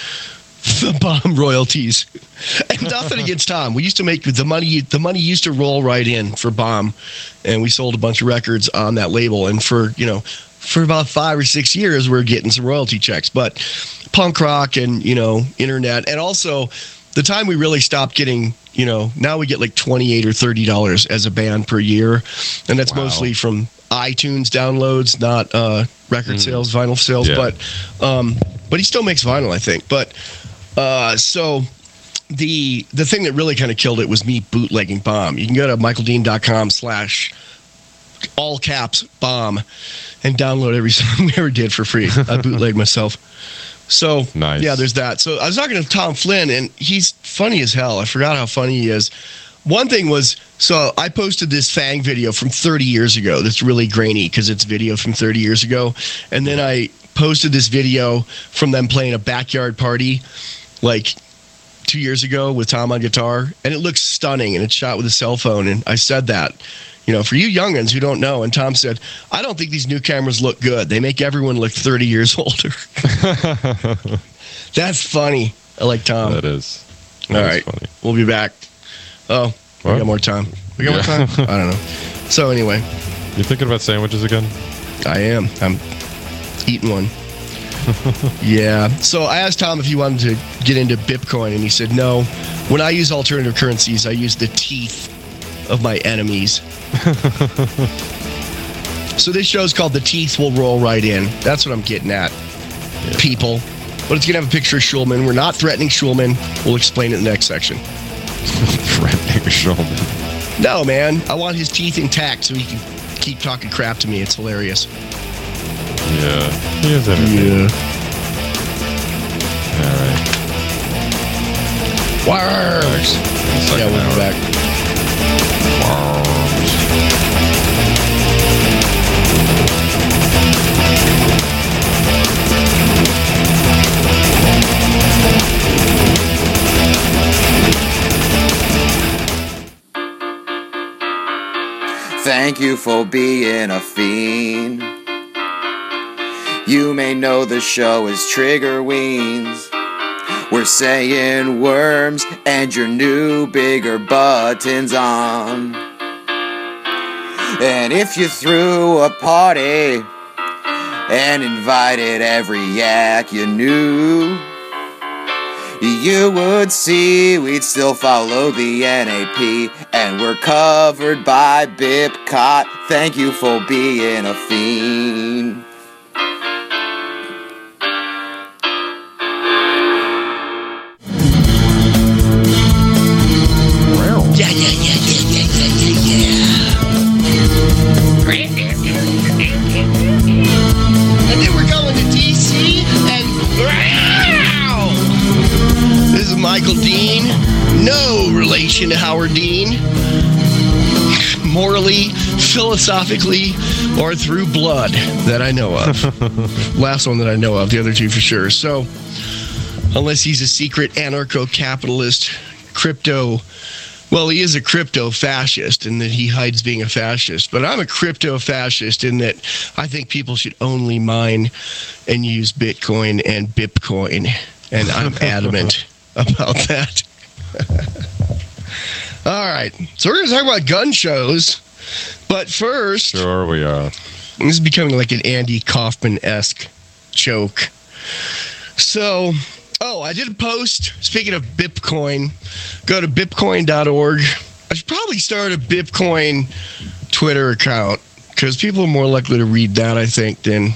the bomb royalties. And nothing against Tom. We used to make the money, the money used to roll right in for Bomb. And we sold a bunch of records on that label. And for, you know, for about five or six years, we we're getting some royalty checks. But punk rock and, you know, internet. And also the time we really stopped getting, you know, now we get like twenty-eight or thirty dollars as a band per year. And that's wow. mostly from iTunes downloads, not uh, record mm. sales, vinyl sales. Yeah. But, um, but he still makes vinyl, I think. But uh, so the the thing that really kind of killed it was me bootlegging Bomb. You can go to michaeldean.com slash all caps bomb and download every song we ever did for free. I bootlegged myself. So, nice. Yeah, there's that. So I was talking to Tom Flynn, and he's funny as hell. I forgot how funny he is. One thing was, so I posted this Fang video from thirty years ago that's really grainy because it's video from thirty years ago. And then I posted this video from them playing a backyard party like two years ago with Tom on guitar. And it looks stunning, and it's shot with a cell phone. And I said that, you know, for you youngins who don't know. And Tom said, I don't think these new cameras look good. They make everyone look thirty years older. That's funny. I like Tom. That is. That All is right. Funny. We'll be back. Oh, what? We got more time. We got yeah. more time? I don't know. So anyway. You thinking about sandwiches again? I am. I'm eating one. Yeah. So I asked Tom if he wanted to get into Bitcoin, and he said, no. When I use alternative currencies, I use the teeth of my enemies. So this show's called The Teeth Will Roll Right In. That's what I'm getting at, yeah. people. But it's going to have a picture of Schulman. We're not threatening Schulman. We'll explain it in the next section. Threatening Schulman. No, man. I want his teeth intact so he can keep talking crap to me. It's hilarious. Yeah. He is everything. Yeah. All right. Worms. Yeah, we'll be back. Worms. Thank you for being a fiend. You may know the show is Trigger Weens. We're saying worms and your new bigger buttons on. And if you threw a party and invited every yak you knew, you would see we'd still follow the N A P, and we're covered by Bipcot. Thank you for being a fiend. Yeah, yeah, yeah, yeah, yeah, yeah, yeah, yeah. And then we're going to D C and wow! This is Michael Dean. No relation to Howard Dean. Morally, philosophically, or through blood that I know of. Last one that I know of, the other two for sure. So, unless he's a secret anarcho-capitalist crypto, well, he is a crypto-fascist in that he hides being a fascist. But I'm a crypto-fascist in that I think people should only mine and use Bitcoin and Bipcoin. And I'm adamant about that. All right. So we're going to talk about gun shows. But first... Sure we are. This is becoming like an Andy Kaufman-esque joke. So... Oh, I did a post. Speaking of Bitcoin, go to bitcoin dot org. I should probably start a Bitcoin Twitter account because people are more likely to read that, I think, than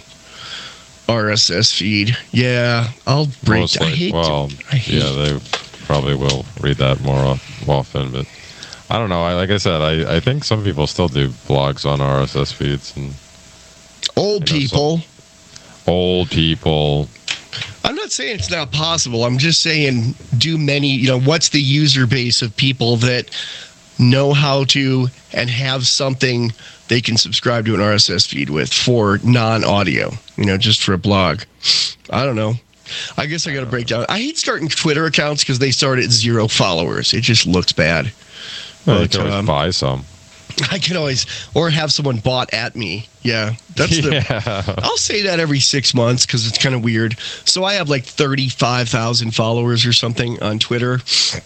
R S S feed. Yeah, I'll break Most that. I like- hate well, to, I hate yeah, they probably will read that more often, but I don't know. I, like I said, I, I think some people still do blogs on R S S feeds, and old you know, people. old people. I'm not saying it's not possible. I'm just saying, do many, you know, what's the user base of people that know how to and have something they can subscribe to an R S S feed with for non-audio, you know, just for a blog? I don't know. I guess I got to break down. I hate starting Twitter accounts because they start at zero followers. It just looks bad. Well, you But, can always um, buy some. I can always, or have someone bought at me. Yeah, that's the. Yeah. I'll say that every six months because it's kind of weird. So I have like thirty-five thousand followers or something on Twitter,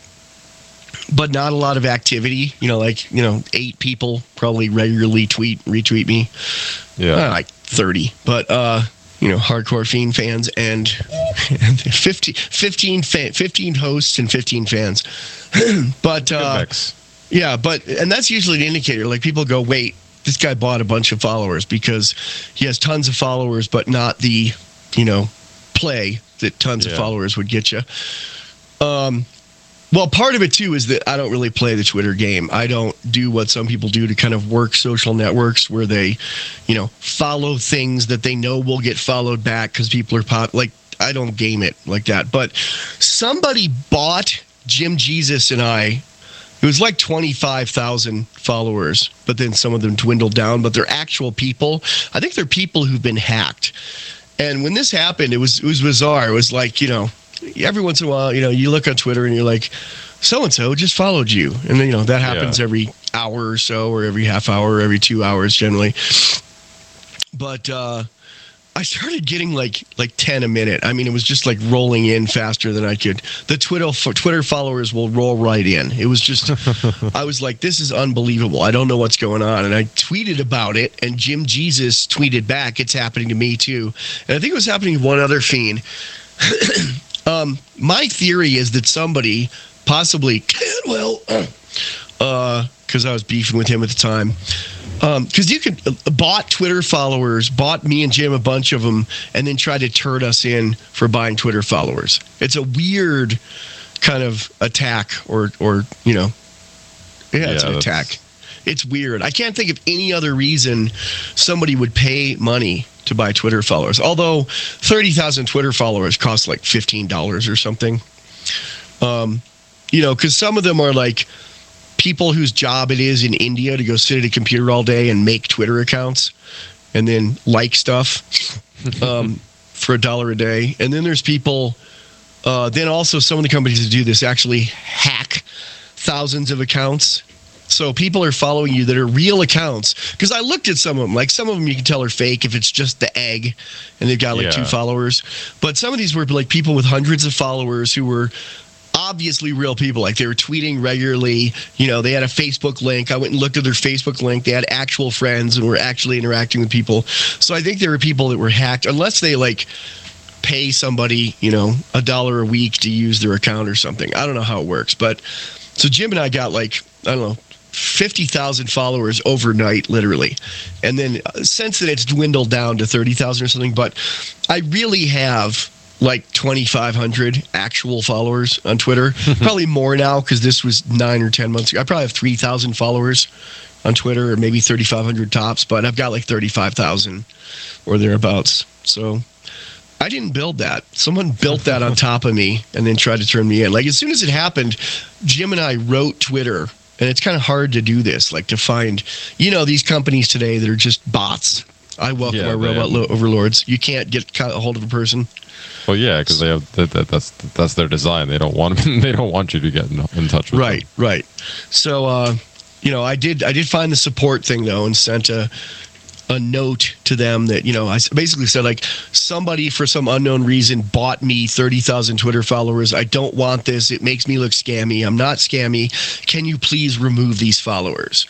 but not a lot of activity. You know, like, you know, eight people probably regularly tweet, retweet me. Yeah. Uh, like thirty, but, uh, you know, hardcore Fiend fans and fifteen, fifteen, fa- fifteen hosts and fifteen fans. But, Good uh, mix. yeah, but, and that's usually an indicator. Like, people go, wait, this guy bought a bunch of followers because he has tons of followers, but not the, you know, play that tons Yeah. of followers would get you. Um, well, part of it, too, is that I don't really play the Twitter game. I don't do what some people do to kind of work social networks where they, you know, follow things that they know will get followed back because people are pop. Like, I don't game it like that. But somebody bought Jim Jesus and I. It was like twenty-five thousand followers, but then some of them dwindled down. But they're actual people. I think they're people who've been hacked. And when this happened, it was it was bizarre. It was like, you know, every once in a while, you know, you look on Twitter and you're like, so-and-so just followed you. And then, you know, that happens Yeah. every hour or so, or every half hour, or every two hours generally. But uh, I started getting like like ten a minute. I mean, it was just like rolling in faster than I could. The Twitter Twitter followers will roll right in. It was just, I was like, this is unbelievable. I don't know what's going on. And I tweeted about it, and Jim Jesus tweeted back, it's happening to me too. And I think it was happening to one other fiend. um, my theory is that somebody, possibly Cadwell, uh, because I was beefing with him at the time. Because um, you could uh, bought Twitter followers, bought me and Jim a bunch of them, and then try to turn us in for buying Twitter followers. It's a weird kind of attack, or or you know, yeah, it's Yeah, an that's- attack. It's weird. I can't think of any other reason somebody would pay money to buy Twitter followers. Although thirty thousand Twitter followers cost like fifteen dollars or something. Um, you know, because some of them are like people whose job it is in India to go sit at a computer all day and make Twitter accounts and then like stuff um, for a dollar a day. And then there's people, uh, then also some of the companies that do this actually hack thousands of accounts. So people are following you that are real accounts. Because I looked at some of them. Like some of them you can tell are fake if it's just the egg and they've got like Yeah. two followers. But some of these were like people with hundreds of followers who were obviously real people. Like they were tweeting regularly. You know, they had a Facebook link. I went and looked at their Facebook link. They had actual friends and were actually interacting with people. So I think there were people that were hacked, unless they like pay somebody, you know, a dollar a week to use their account or something. I don't know how it works. But so Jim and I got like, I don't know, fifty thousand followers overnight, literally. And then uh, since then, it's dwindled down to thirty thousand or something. But I really have like twenty-five hundred actual followers on Twitter. Probably more now because this was nine or ten months ago. I probably have three thousand followers on Twitter, or maybe thirty-five hundred tops. But I've got like thirty-five thousand or thereabouts. So I didn't build that. Someone built that on top of me and then tried to turn me in. Like as soon as it happened, Jim and I wrote Twitter. And it's kind of hard to do this, like to find, you know, these companies today that are just bots. I welcome Yeah, our they robot have- lo- overlords. You can't get a hold of a person. Well, yeah, because they have that, that, that's that's their design. They don't want they don't want you to get in, in touch with Right, them. right. So, uh, you know, I did I did find the support thing though, and sent a a note to them that, you know, I s- basically said like somebody for some unknown reason bought me thirty thousand Twitter followers. I don't want this. It makes me look scammy. I'm not scammy. Can you please remove these followers?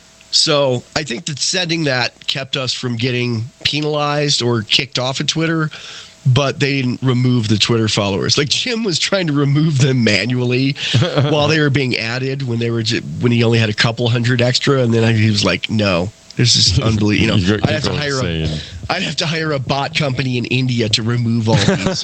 So I think that sending that kept us from getting penalized or kicked off of Twitter, but they didn't remove the Twitter followers. Like Jim was trying to remove them manually while they were being added when they were ju- when he only had a couple hundred extra, and then I, he was like, "No, this is unbelievable." You know, You go- I'd you have to go hire a, insane. I'd have to hire a bot company in India to remove all these.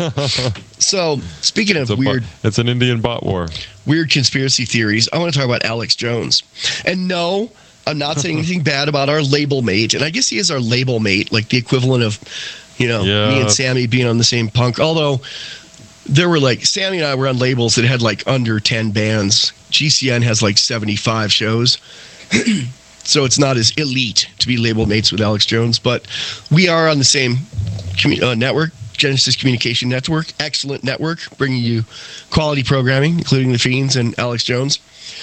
So speaking of It's, a weird. bot, it's an Indian bot war. weird conspiracy theories, I want to talk about Alex Jones. And no, I'm not saying anything bad about our label mate. And I guess he is our label mate, like the equivalent of, you know, Yeah. me and Sammy being on the same punk. Although there were like, Sammy and I were on labels that had like under ten bands. G C N has like seventy-five shows. So it's not as elite to be label mates with Alex Jones. But we are on the same commu- uh, network. Genesis Communication Network, excellent network, bringing you quality programming, including the Fiends and Alex Jones.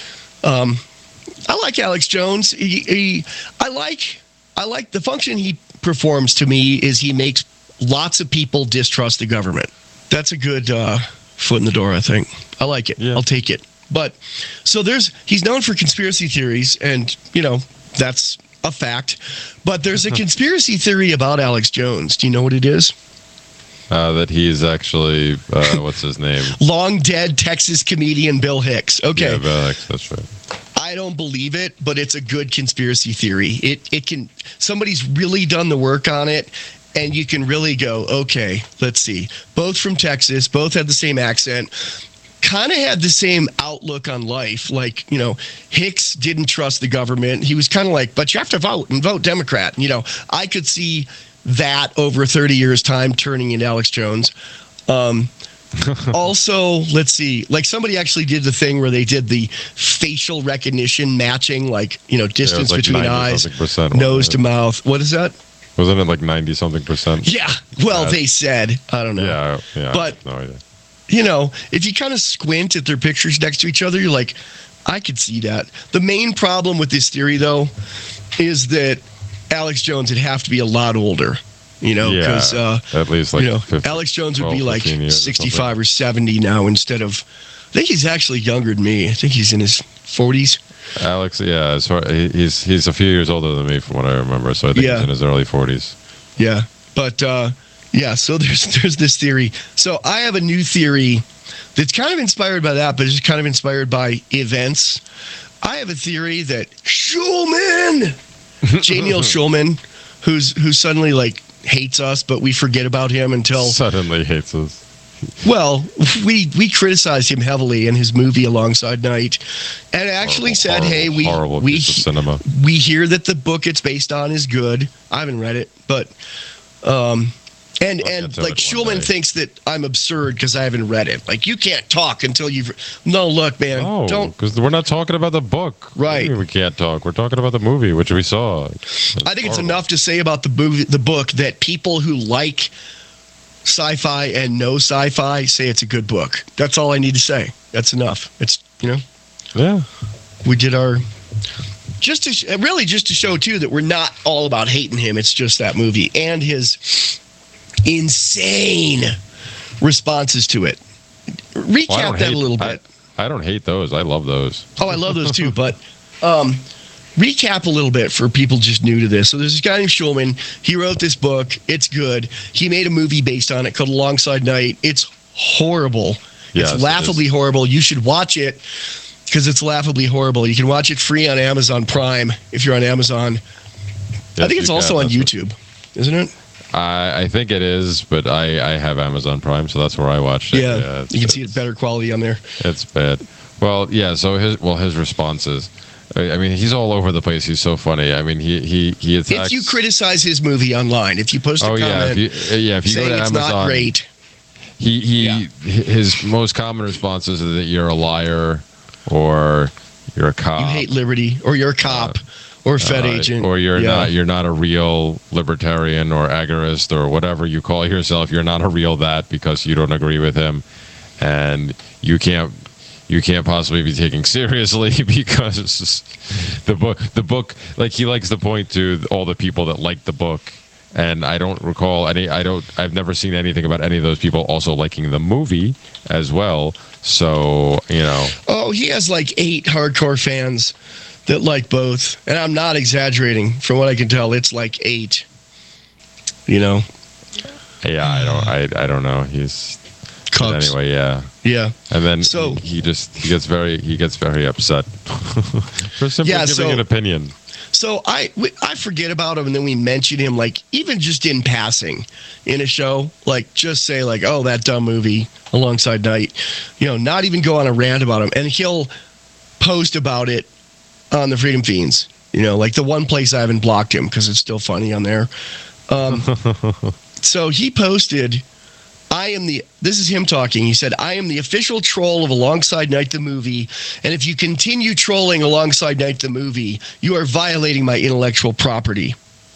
Um, I like Alex Jones. He, he, I like, I like the function he performs. To me, is he makes lots of people distrust the government. That's a good uh, foot in the door. I think I like it. Yeah. I'll take it. But so there's he's known for conspiracy theories, and you know that's a fact. But there's a conspiracy theory about Alex Jones. Do you know what it is? Uh, that he's actually uh, what's his name? Long dead Texas comedian Bill Hicks. Okay. Yeah, Bill Hicks, that's right. I don't believe it, but it's a good conspiracy theory. It it can somebody's really done the work on it, and you can really go, okay, let's see. Both from Texas, both had the same accent, kind of had the same outlook on life. Like, you know, Hicks didn't trust the government. He was kind of like, but you have to vote and vote Democrat. You know, I could see that over thirty years time turning into Alex Jones. Um, also, let's see, like somebody actually did the thing where they did the facial recognition matching, like, you know, distance like between ninety eyes, something percent, nose wasn't to it? mouth. What is that? Wasn't it like ninety something percent? Yeah. Well, Yeah. they said, I don't know. Yeah, yeah. But- no idea. You know, if you kind of squint at their pictures next to each other, you're like, I could see that. The main problem with this theory, though, is that Alex Jones would have to be a lot older. You know, Yeah, because uh, at least like you know, fifteen, Alex Jones would be twelve, like fifteen years or sixty-five or seventy now instead of. I think he's actually younger than me. I think he's in his forties. Alex, yeah, as far, he- he's he's a few years older than me from what I remember, so I think Yeah. he's in his early forties. Yeah, but uh, yeah. So there's there's this theory. So I have a new theory that's kind of inspired by that, but it's kind of inspired by events. I have a theory that Schulman, J. Neil Schulman, who's who suddenly like hates us, but we forget about him until Suddenly hates us. well, we we criticized him heavily in his movie Alongside Night, and actually Horrible, said, horrible, "Hey, we horrible we piece of cinema." we hear that the book it's based on is good. I haven't read it, but um, and I'll and get to like it one Schulman day. thinks that I'm absurd because I haven't read it. Like you can't talk until you've. No, look, man, No, don't. because we're not talking about the book. Right. What do you mean we can't talk. We're talking about the movie, which we saw. I think it's horrible. enough to say about the movie, the book, that people who like sci-fi and know sci-fi say it's a good book. That's all I need to say. That's enough. It's you know. Yeah. We did our just to sh- really just to show too that we're not all about hating him. It's just that movie and his insane responses to it. Recap well, that hate, a little bit. I, I don't hate those. I love those. Oh, I love those too. But um, recap a little bit for people just new to this. So there's this guy named Schulman. He wrote this book. It's good. He made a movie based on it called Alongside Night. It's horrible. Yes, it's laughably it horrible. You should watch it because it's laughably horrible. You can watch it free on Amazon Prime if you're on Amazon. Yes, I think it's you also can. on That's YouTube, what, isn't it? I, I think it is, but I, I have Amazon Prime, so that's where I watched it. Yeah, yeah you can see it better quality on there. It's bad. Well, yeah. So his well his responses. I, I mean, he's all over the place. He's so funny. I mean, he he he attacks. If you criticize his movie online, if you post a oh comment, yeah, if you, yeah, if you go saying to it's Amazon, not great. He he Yeah. his most common responses are that you're a liar or you're a cop. You hate liberty, or you're a cop, or a Fed uh, agent, or you're Yeah. not you're not a real libertarian or agorist or whatever you call yourself. You're not a real that because you don't agree with him, and you can't you can't possibly be taken seriously because the book the book like he likes to point to all the people that like the book. And I don't recall any. I don't. I've never seen anything about any of those people also liking the movie as well. So you know. Oh, he has like eight hardcore fans that like both, and I'm not exaggerating. From what I can tell, it's like eight. You know. Yeah, I don't. I I don't know. He's. But Cubs. anyway, yeah. Yeah. And then So- he, he just he gets very he gets very upset for simply Yeah, giving so- an opinion. So I we, I forget about him, and then we mention him like even just in passing in a show, like just say like, oh, that dumb movie Alongside Night, you know, not even go on a rant about him, and he'll post about it on the Freedom Fiends. You know, like the one place I haven't blocked him because it's still funny on there. Um, so he posted. I am the, this is him talking. He said, I am the official troll of Alongside Night the movie. And if you continue trolling Alongside Night the movie, you are violating my intellectual property.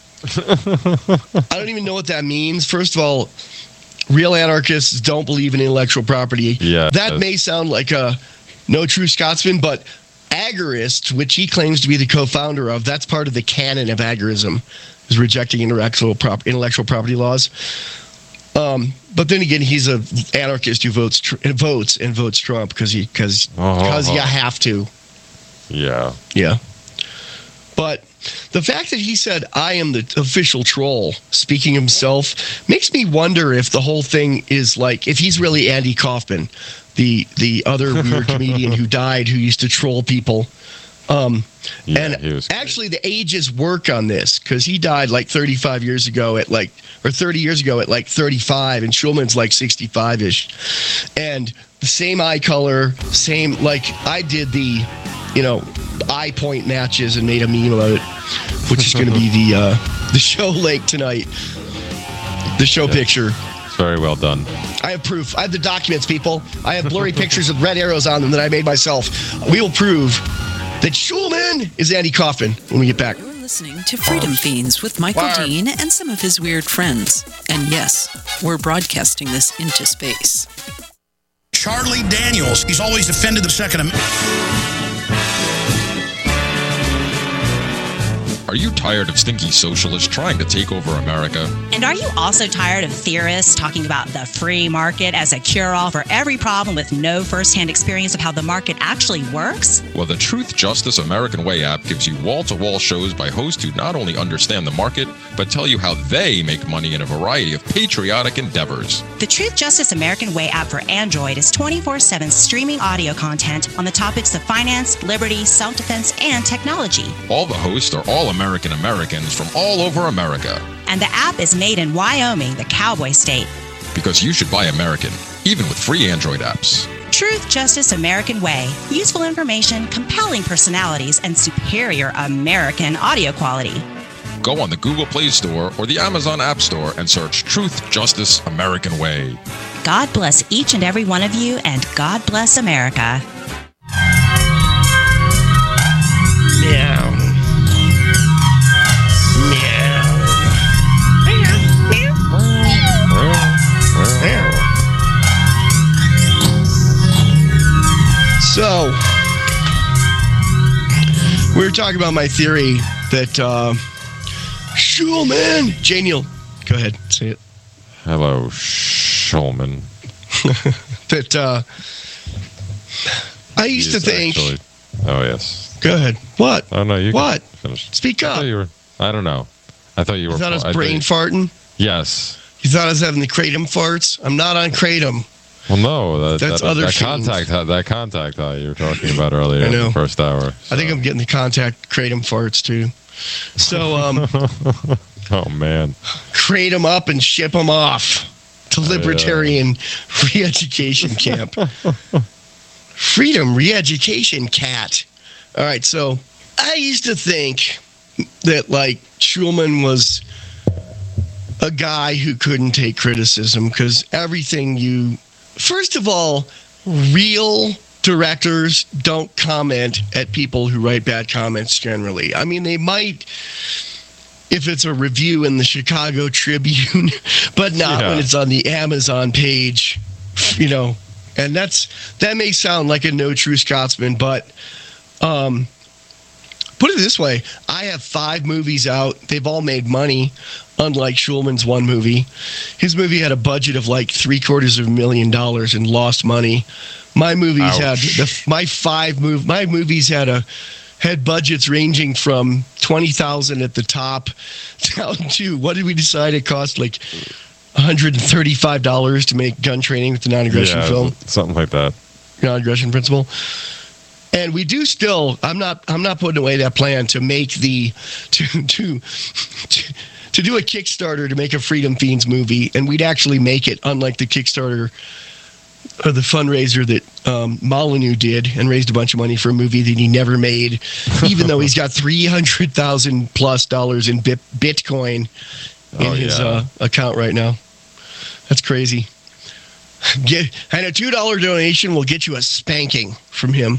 I don't even know what that means. First of all, real anarchists don't believe in intellectual property. Yeah. That may sound like a no true Scotsman, but agorists, which he claims to be the co-founder of, that's part of the canon of agorism, is rejecting intellectual, prop- intellectual property laws. Um, but then again, he's an anarchist who votes tr- votes and votes Trump because he because because Oh. you have to. Yeah. Yeah. But the fact that he said, I am the official troll, speaking himself, makes me wonder if the whole thing is like, if he's really Andy Kaufman, the the other weird comedian who died, who used to troll people. Um, Yeah, and he was great. actually, the ages work on this because he died like thirty-five years ago at like, or thirty years ago at like thirty-five, and Schulman's like sixty-five ish. And the same eye color, same, like I did the, you know, eye point matches and made a meme about it, which is going to be the uh, the show link tonight. The show Yeah. picture. It's very well done. I have proof. I have the documents, people. I have blurry pictures with red arrows on them that I made myself. We will prove that Schulman is Andy Kaufman when we get back. You're listening to Freedom Fiends with Michael Dean and some of his weird friends. And yes, we're broadcasting this into space. Charlie Daniels, he's always defended the Second Amendment. Are you tired of stinky socialists trying to take over America? And are you also tired of theorists talking about the free market as a cure-all for every problem with no first-hand experience of how the market actually works? Well, the Truth, Justice, American Way app gives you wall-to-wall shows by hosts who not only understand the market, but tell you how they make money in a variety of patriotic endeavors. The Truth, Justice, American Way app for Android is twenty-four seven streaming audio content on the topics of finance, liberty, self-defense, and technology. All the hosts are all American Americans from all over America. And the app is made in Wyoming, the cowboy state. Because you should buy American, even with free Android apps. Truth, Justice, American Way. Useful information, compelling personalities, and superior American audio quality. Go on the Google Play Store or the Amazon App Store and search Truth, Justice, American Way. God bless each and every one of you, and God bless America. Meow. So, we were talking about my theory that uh, Schulman. Janiel, go ahead, say it. Hello, Schulman. that uh, I used He to is think. actually- oh yes. Go ahead. What? Oh no, you What? can finish. Speak I up. thought you were. I don't know. I thought you were. You thought I was I brain thought farting? you- Yes. You thought I was having the kratom farts? I'm not on kratom. Well, no. That, That's that, other that fiends. contact. That contact high you were talking about earlier I in know. the first hour. I think I'm getting the contact kratom farts too. So, um, oh man. crate them up and ship them off to Oh, libertarian re-education camp. Freedom re-education cat. All right, so I used to think that like Schulman was a guy who couldn't take criticism because everything you, first of all, real directors don't comment at people who write bad comments generally. I mean, they might if it's a review in the Chicago Tribune, but not Yeah. when it's on the Amazon page, you know. And that's that may sound like a no true Scotsman, but um, put it this way: I have five movies out. They've all made money, unlike Schulman's one movie. His movie had a budget of like three quarters of a million dollars and lost money. My movies Ouch. had the, my five move. My movies had a had budgets ranging from twenty thousand at the top down to what did we decide it cost like one hundred thirty-five dollars to make Gun Training with the non-aggression Yeah, film, something like that. non-aggression principle. And we do still. I'm not. I'm not putting away that plan to make the to to to, to do a Kickstarter to make a Freedom Fiends movie, and we'd actually make it. Unlike the Kickstarter or the fundraiser that um, Molyneux did, and raised a bunch of money for a movie that he never made, even though he's got three hundred thousand plus dollars in bit, Bitcoin in Oh, his yeah. uh, account right now. That's crazy. Get and a two dollar donation will get you a spanking from him.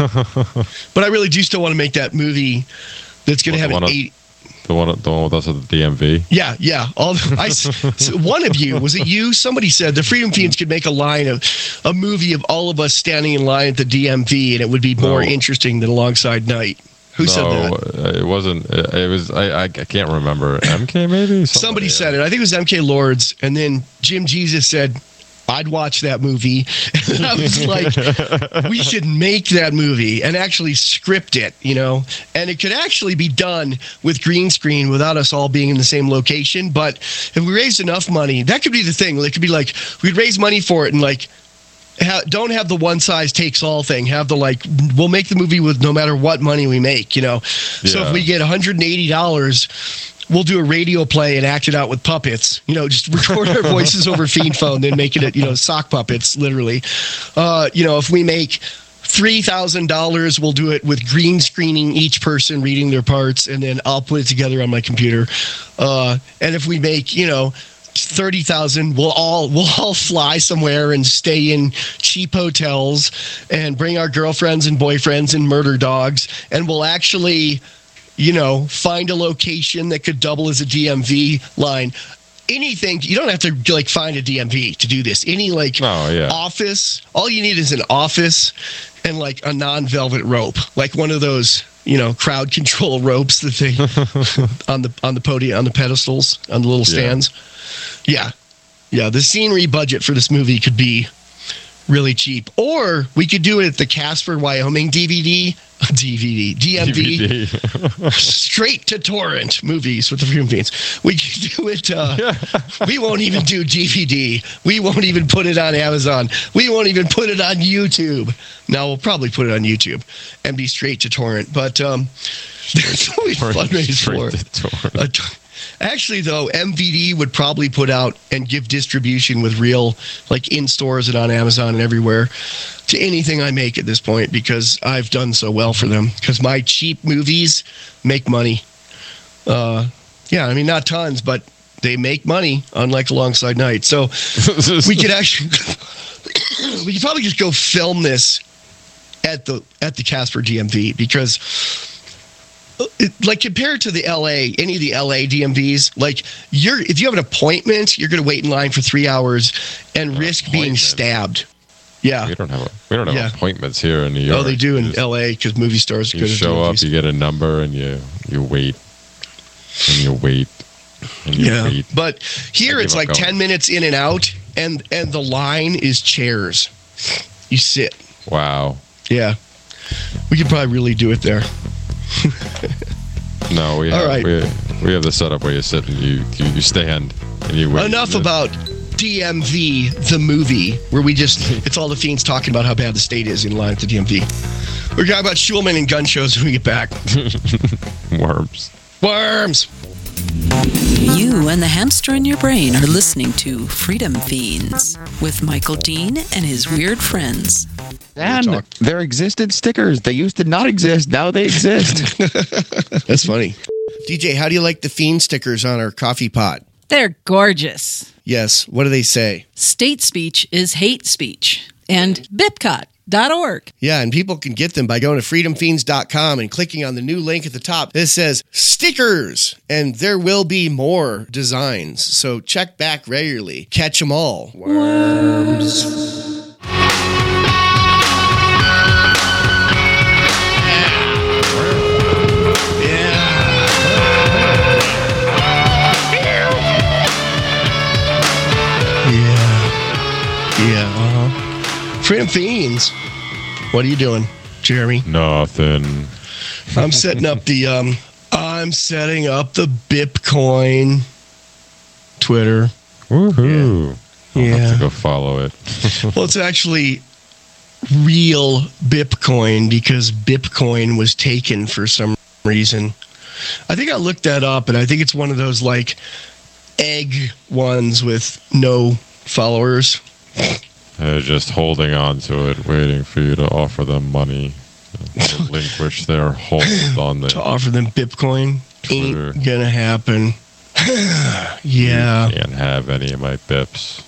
But I really do still want to make that movie that's going to What, have the an one on- eight. The one, the one with us at the D M V. Yeah, yeah. All I so one of you was it you? Somebody said the Freedom Fiends could make a line of a movie of all of us standing in line at the D M V, and it would be more No. interesting than Alongside Night. Who said that? No, it wasn't. It, it was. I, I. I can't remember. M K maybe. Somebody said it. I think it was M K Lords, and then Jim Jesus said, "I'd watch that movie." And I was like, "We should make that movie and actually script it, you know." And it could actually be done with green screen without us all being in the same location. But if we raised enough money, that could be the thing. It could be like we'd raise money for it and like. Ha- don't have the one size takes all thing. Have the like, we'll make the movie with no matter what money we make, you know. So Yeah. if we get one hundred eighty dollars, we'll do a radio play and act it out with puppets. You know, just record our voices over Fiend Phone, then make it, you know, sock puppets, literally. Uh, you know, if we make three thousand dollars, we'll do it with green screening each person reading their parts, and then I'll put it together on my computer. Uh, and if we make, you know, thirty thousand, we'll all we'll all fly somewhere and stay in cheap hotels and bring our girlfriends and boyfriends and murder dogs, and we'll actually, you know, find a location that could double as a D M V line. Anything, you don't have to like find a D M V to do this. Any like Oh, yeah. office, all you need is an office and like a non-velvet rope, like one of those, you know, crowd control ropes that they on the on the podium, on the pedestals, on the little stands. Yeah. Yeah. The scenery budget for this movie could be really cheap. Or we could do it at the Casper, Wyoming D V D. D V D. D M V. D V D. Straight to torrent movies with the Freedom Fiends. We could do it. Uh, we won't even do D V D. We won't even put it on Amazon. We won't even put it on YouTube. Now we'll probably put it on YouTube and be straight to torrent. But um, that's what we fundraise Straight to for. torrent. Uh, t- Actually, though, M V D would probably put out and give distribution with real, like in stores and on Amazon and everywhere, to anything I make at this point because I've done so well for them. Because my cheap movies make money. Uh, yeah, I mean, not tons, but they make money, unlike Alongside Night. So we could actually, we could probably just go film this at the at the Casper D M V because. It, like compared to the L A, any of the L A D M Vs, like you're if you have an appointment, you're going to wait in line for three hours and risk being appointment. stabbed. Yeah. We don't have a, we don't have Yeah. appointments here in New York. Oh, they do in You just- L A because movie stars are You good at show up, movies. you get a number, and you you wait, and you wait, and you Yeah, wait. but here I it's give up like going. ten minutes in and out, and and the line is chairs. You sit. Wow. Yeah, we could probably really do it there. No, we All have, right. we, we have the setup where you sit and you you, you stand and you wait. Enough And about D M V, the movie, where we just, it's all the fiends talking about how bad the state is in line at the D M V. We're talking about Schulman and gun shows when we get back. Worms. Worms. You and the hamster in your brain are listening to Freedom Fiends with Michael Dean and his weird friends. And there existed stickers. They used to not exist. Now they exist. That's funny. D J, how do you like the fiend stickers on our coffee pot? They're gorgeous. Yes. What do they say? State speech is hate speech. And bipcot dot org. Yeah, and people can get them by going to freedom fiends dot com and clicking on the new link at the top. It says stickers, and there will be more designs. So check back regularly. Catch them all. Worms. Yeah, uh-huh. Freedom Fiends. What are you doing, Jeremy? Nothing. I'm setting up the um I'm setting up the Bitcoin Twitter. Woohoo. I'll Yeah. have to go follow it. Well, it's actually real Bitcoin because Bitcoin was taken for some reason. I think I looked that up, and I think it's one of those like egg ones with no followers. They're just holding on to it, waiting for you to offer them money, to relinquish their hold on the To offer them Bitcoin Twitter. ain't gonna happen. Yeah. You can't have any of my bips.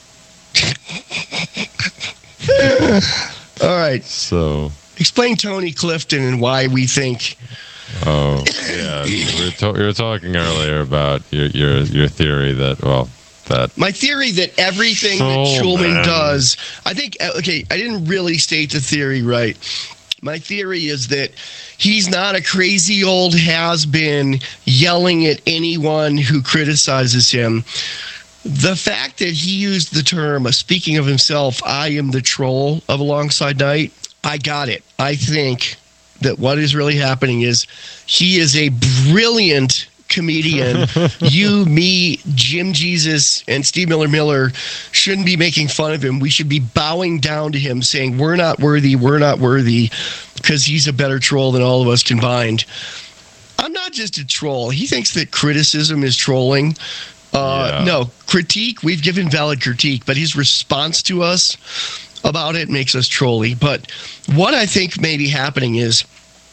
All right. So, Explain Tony Clifton and why we think. oh yeah, we were, to- we were talking earlier about your your your theory that well that My theory that everything that Oh, Schulman man. does, I think, okay, I didn't really state the theory right. My theory is that he's not a crazy old has-been yelling at anyone who criticizes him. The fact that he used the term, uh, speaking of himself, I am the troll of Alongside Night, I got it. I think that what is really happening is he is a brilliant comedian. You, me, Jim Jesus, and Steve Miller Miller shouldn't be making fun of him. We should be bowing down to him, saying, we're not worthy, we're not worthy, because he's a better troll than all of us combined. I'm not just a troll. He thinks that criticism is trolling. Uh, Yeah. No, critique, we've given valid critique, but his response to us about it makes us trolly. But what I think may be happening is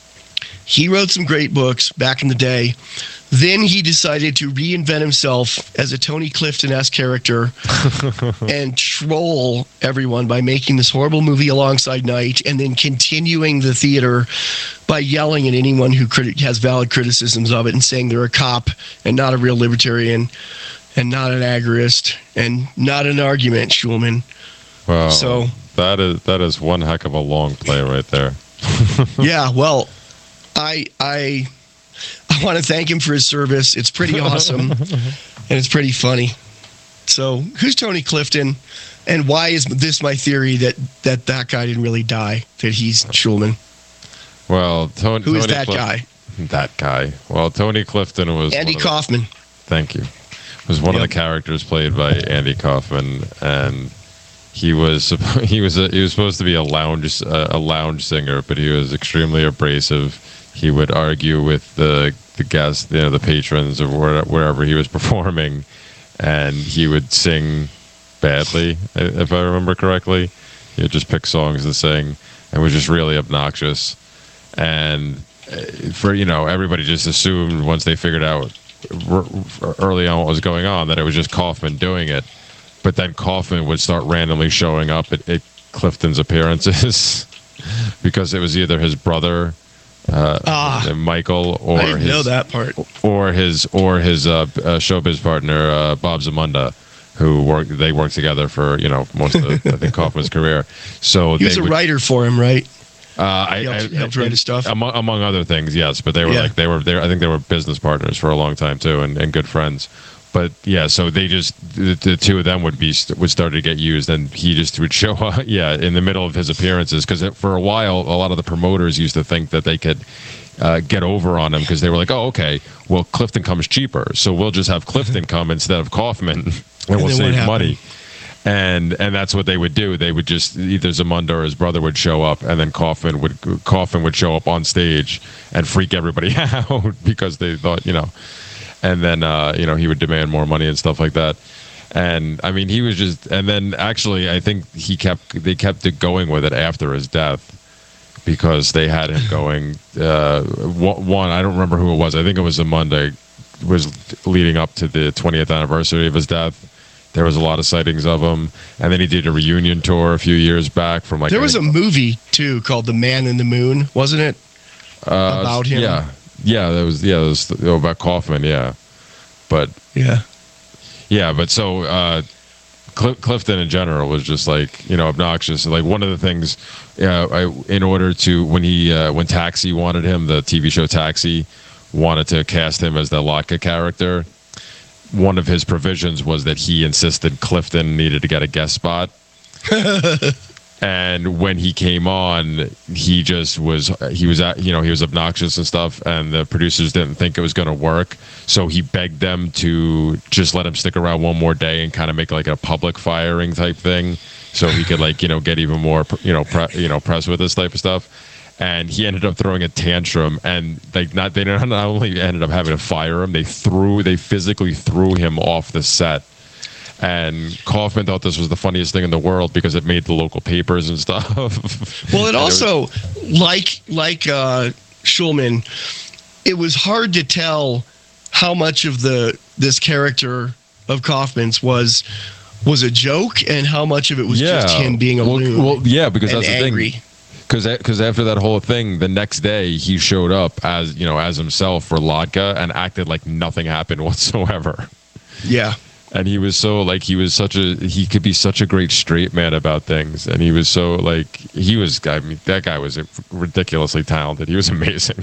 he wrote some great books back in the day. Then he decided to reinvent himself as a Tony Clifton-esque character and troll everyone by making this horrible movie Alongside Night and then continuing the theater by yelling at anyone who criti- has valid criticisms of it and saying they're a cop and not a real libertarian and not an agorist and not an argument, Schulman. well So- that is that is one heck of a long play right there. Yeah, well, I I I want to thank him for his service. It's pretty awesome, and it's pretty funny. So, who's Tony Clifton, and why is this my theory that that, that guy didn't really die? That he's Schulman. Well, Tony, Who is Tony that Clif- guy? That guy. Well, Tony Clifton was Andy one of the- Kaufman. Thank you. Was one Yep. of the characters played by Andy Kaufman, and he was he was a, he was supposed to be a lounge uh, a lounge singer, but he was extremely abrasive. He would argue with the the guests, you know, the patrons of where, wherever he was performing, and he would sing badly, if I remember correctly. He would just pick songs to sing, and was just really obnoxious. And for you know, everybody just assumed once they figured out r- early on what was going on that it was just Kaufman doing it. But then Kaufman would start randomly showing up at, at Clifton's appearances because it was either his brother, uh, Ah. Michael, or I didn't his, know that part. or his or his uh, uh, showbiz partner, uh, Bob Zamunda, who worked. They worked together for you know most of the, I think Kaufman's career. So he was they a would, writer for him, right? Uh, I, He helped, I, helped write his stuff. among, among other things, yes. But they were Yeah. like they were there. I think they were business partners for a long time too, and, and good friends. But yeah, so they just the, the two of them would be would start to get used, and he just would show up, yeah, in the middle of his appearances. Because for a while, a lot of the promoters used to think that they could uh, get over on him because they were like, oh, okay, well, Clifton comes cheaper, so we'll just have Clifton come instead of Kaufman, and, And we'll then what save happened? money. And and that's what they would do. They would just either Zamunda or his brother would show up, and then Kaufman would Kaufman would show up on stage and freak everybody out because they thought, you know. And then, uh, you know, he would demand more money and stuff like that. And I mean, he was just, and then actually, I think he kept, they kept it going with it after his death because they had him going, uh, one, I don't remember who it was. I think it was a Monday, was leading up to the twentieth anniversary of his death. There was a lot of sightings of him. And then he did a reunion tour a few years back from like, There was a movie too called The Man in the Moon, wasn't it? uh, about him? Yeah. Yeah, that was, yeah, that was oh, about Kaufman. Yeah. But Yeah. yeah, but so uh, Cl- Clifton in general was just like, you know, obnoxious. Like one of the things, uh, I, in order to when he uh, when Taxi wanted him, the T V show Taxi wanted to cast him as the Latka character. One of his provisions was that he insisted Clifton needed to get a guest spot. And when he came on, he just was, he was, at, you know, he was obnoxious and stuff, and the producers didn't think it was going to work. So he begged them to just let him stick around one more day and kind of make like a public firing type thing. So he could like, you know, get even more, you know, pre- you know, press with this type of stuff. And he ended up throwing a tantrum, and like not, they not only ended up having to fire him, they threw, they physically threw him off the set. And Kaufman thought this was the funniest thing in the world because it made the local papers and stuff. Well, it And also, was- like like uh, Schulman, it was hard to tell how much of the this character of Kaufman's was was a joke and how much of it was just him being a well, loon. well, yeah, because and that's the angry. thing. Because because after that whole thing, the next day he showed up as you know as himself for Latka and acted like nothing happened whatsoever. Yeah. And he was so like he was such a he could be such a great straight man about things, and he was so like he was I mean that guy was ridiculously talented. He was amazing.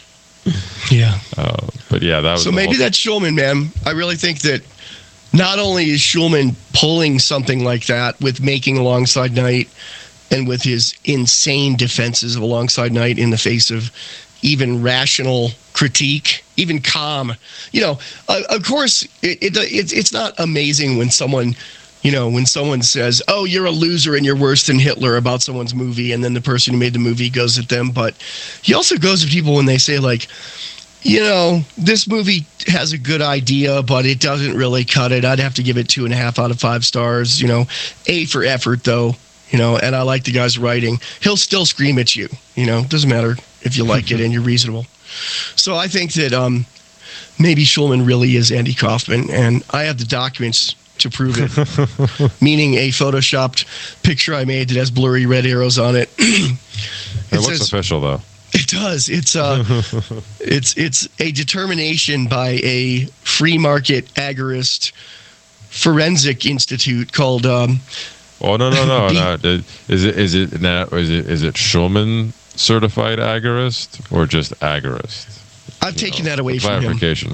Yeah. Uh, but yeah, that was So the maybe whole- that's Schulman, man. I really think that not only is Schulman pulling something like that with making Alongside Night and with his insane defenses of Alongside Night in the face of even rational critique, even calm. You know, uh, of course, it, it, it it's not amazing when someone, you know, when someone says, "Oh, you're a loser and you're worse than Hitler" about someone's movie, and then the person who made the movie goes at them. But he also goes at people when they say, like, you know, this movie has a good idea, but it doesn't really cut it. I'd have to give it two and a half out of five stars. You know, A for effort, though. You know, and I like the guy's writing. He'll still scream at you. You know, doesn't matter if you like it and you're reasonable. So I think that um, maybe Schulman really is Andy Kaufman, and I have the documents to prove it. Meaning a photoshopped picture I made that has blurry red arrows on it. It, it looks says, official though. It does. It's uh, it's it's a determination by a free market agorist forensic institute called. Um, Oh no no no B- no! Is it is it now is it is it Schulman certified agorist or just agorist? I've taken that away from him. Clarification.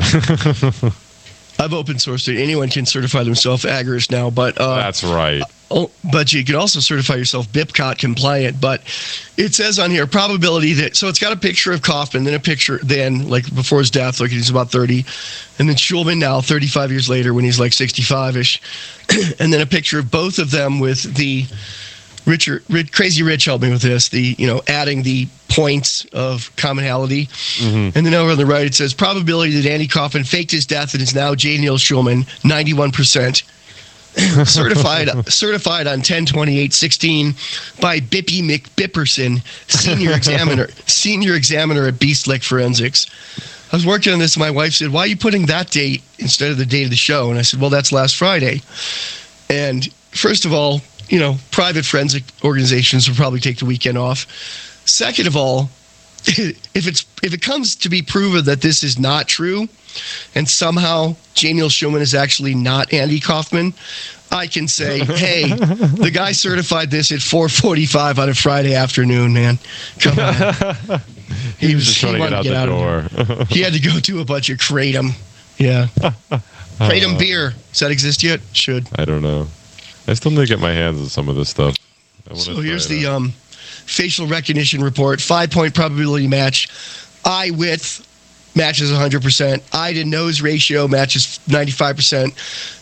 I've open sourced it. Anyone can certify themselves agorist now, but uh, That's right. Oh, but you can also certify yourself B I P C O T compliant. But it says on here probability that so it's got a picture of Kaufman, then a picture then like before his death, like he's about thirty, and then Schulman now thirty-five years later when he's like sixty-five ish, and then a picture of both of them with the Richard Rich, Crazy Rich helped me with this. The you know adding the points of commonality, Mm-hmm. and then over on the right it says probability that Andy Kaufman faked his death and is now J. Neil Schulman ninety-one percent. certified certified on ten twenty-eight sixteen by Bippy McBipperson, senior examiner senior examiner at Beast Lake Forensics. I was working on this and my wife said, "Why are you putting that date instead of the date of the show?" And I said, "Well, that's last Friday." And first of all, you know, private forensic organizations will probably take the weekend off. Second of all, if it's if it comes to be proven that this is not true, and somehow Jamiel Schulman is actually not Andy Kaufman, I can say, hey, the guy certified this at four forty-five on a Friday afternoon, man. Come on. He, he was just trying he to get out get the out door. He had to go to a bunch of Kratom. Yeah. Kratom uh, beer. Does that exist yet? Should. I don't know. I still need to get my hands on some of this stuff. So here's the um, facial recognition report. Five-point probability match. Eye width matches one hundred percent. Eye to nose ratio matches ninety-five percent.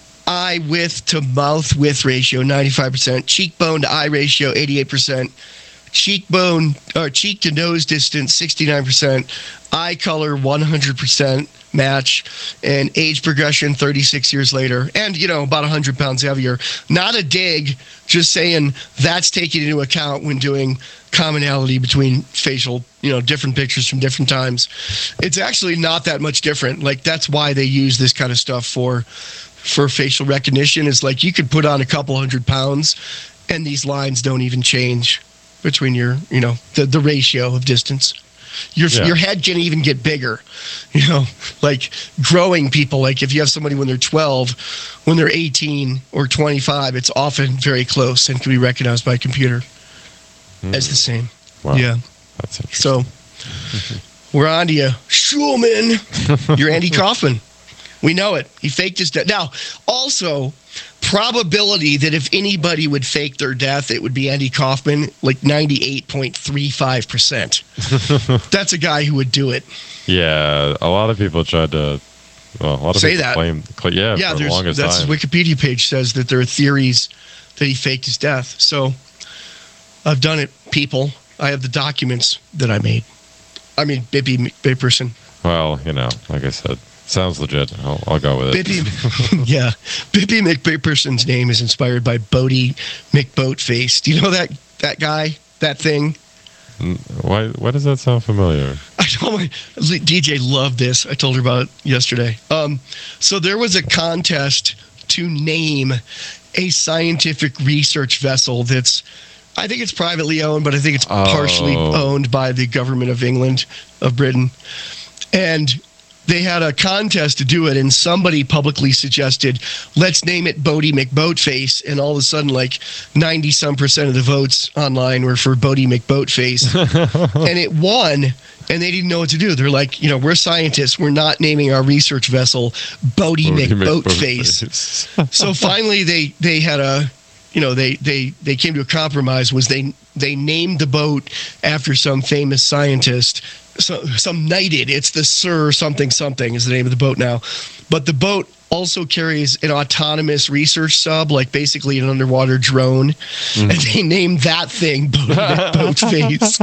Eye width to mouth width ratio, ninety-five percent. Cheekbone to eye ratio, eighty-eight percent. Cheekbone or cheek to nose distance, sixty-nine percent. Eye color, one hundred percent match. And age progression, thirty-six years later. And, you know, about one hundred pounds heavier. Not a dig, just saying that's taken into account when doing commonality between facial, you know, different pictures from different times. It's actually not that much different. Like, that's why they use this kind of stuff for for facial recognition. Is like you could put on a couple hundred pounds and these lines don't even change between your, you know, the, the ratio of distance. Your yeah. your head can even get bigger, you know, like growing people. Like if you have somebody when they're twelve, when they're eighteen or twenty-five, it's often very close and can be recognized by a computer mm. as the same. Wow. Yeah. That's interesting. So we're on to you. Schulman, you're Andy Kaufman. We know it. He faked his death. Now, also, probability that if anybody would fake their death, it would be Andy Kaufman, like ninety-eight point three five percent. That's a guy who would do it. Yeah, a lot of people tried to, well, a lot of Say people that. claim, yeah, yeah, for the longest that's time. His Wikipedia page says that there are theories that he faked his death. So I've done it, people. I have the documents that I made. I mean, Bippy McBipperson. Well, you know, like I said, sounds legit. I'll, I'll go with it. Bippy, yeah. Bippy McBipperson's name is inspired by Bodie McBoatface. Do you know that that guy, that thing? Why Why does that sound familiar? I told my D J loved this. I told her about it yesterday. Um, so there was a contest to name a scientific research vessel that's, I think it's privately owned, but I think it's oh. partially owned by the government of England, of Britain. And they had a contest to do it, and somebody publicly suggested, let's name it Bodie McBoatface. And all of a sudden, like ninety some percent of the votes online were for Bodie McBoatface. And it won, and they didn't know what to do. They're like, you know, we're scientists. We're not naming our research vessel Bodie, Bodie McBoatface. McBoatface. So finally, they, they had a, you know, they, they, they came to a compromise, was they, they named the boat after some famous scientist. So, some knighted, it's the Sir something something is the name of the boat now. But the boat also carries an autonomous research sub, like basically an underwater drone. Mm-hmm. And they named that thing Boat, Boatface.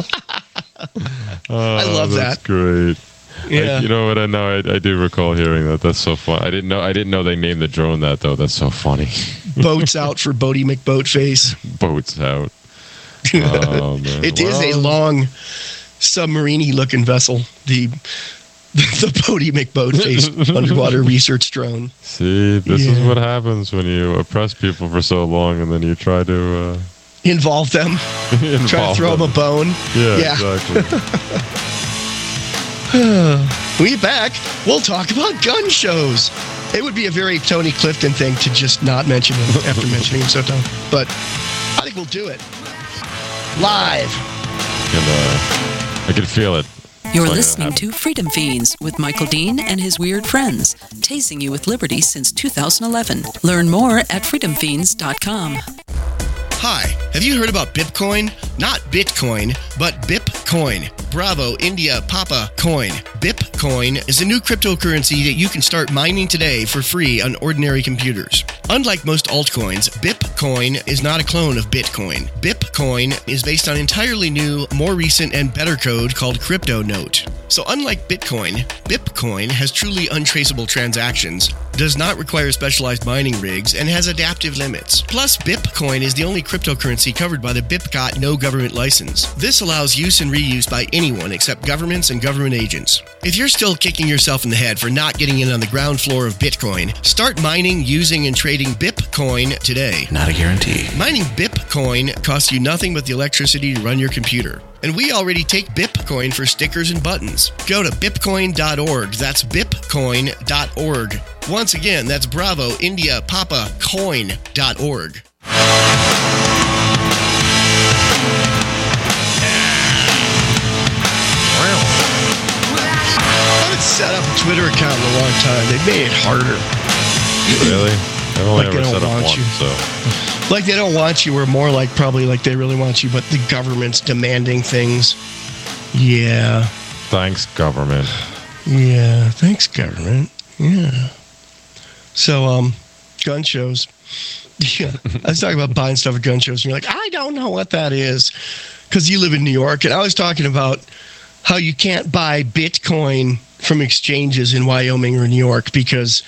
oh, I love that's that. Great. Yeah. I, you know what? I know. I, I do recall hearing that. That's so fun. I didn't know. I didn't know they named the drone that though. That's so funny. Boats out for Bodie McBoatface. Boats out. Oh, man. It well, is a long, submarine-y looking vessel. The the Bodie McBoatface underwater research drone. See, this yeah. is what happens when you oppress people for so long, and then you try to uh, involve them. involve try to throw them. them a bone. Yeah, yeah. exactly. We back. We'll talk about gun shows. It would be a very Tony Clifton thing to just not mention him after mentioning him so dumb. But I think we'll do it. Live. And, uh, I can feel it. You're listening to Freedom Fiends with Michael Dean and his weird friends, tasing you with liberty since two thousand eleven. Learn more at freedom fiends dot com. Hi, have you heard about Bitcoin? Not Bitcoin, but Bipcoin. Bravo, India, Papa, Coin. Bipcoin is a new cryptocurrency that you can start mining today for free on ordinary computers. Unlike most altcoins, Bipcoin is not a clone of Bitcoin. Bipcoin is based on entirely new, more recent, and better code called CryptoNote. So unlike Bitcoin, Bipcoin has truly untraceable transactions, does not require specialized mining rigs, and has adaptive limits. Plus, Bipcoin is the only cryptocurrency covered by the BIPCOT no government license. This allows use and reuse by anyone except governments and government agents. If you're still kicking yourself in the head for not getting in on the ground floor of Bitcoin, start mining, using, and trading Bipcoin today. Not a guarantee. Mining Bipcoin costs you nothing but the electricity to run your computer. And we already take Bitcoin for stickers and buttons. Go to bitcoin dot org. That's bitcoin dot org. Once again, that's Bravo, India, Papa, coin dot org. I haven't set up a Twitter account in a long time. They made it harder. Really? I've only Like they ever don't set up want one, you. so. Like they don't want you, or more like probably like they really want you, but the government's demanding things. Yeah. Thanks, government. Yeah. Thanks, government. Yeah. So, um, gun shows. Yeah. I was talking about buying stuff at gun shows, and you're like, I don't know what that is. Because you live in New York, and I was talking about how you can't buy Bitcoin from exchanges in Wyoming or New York because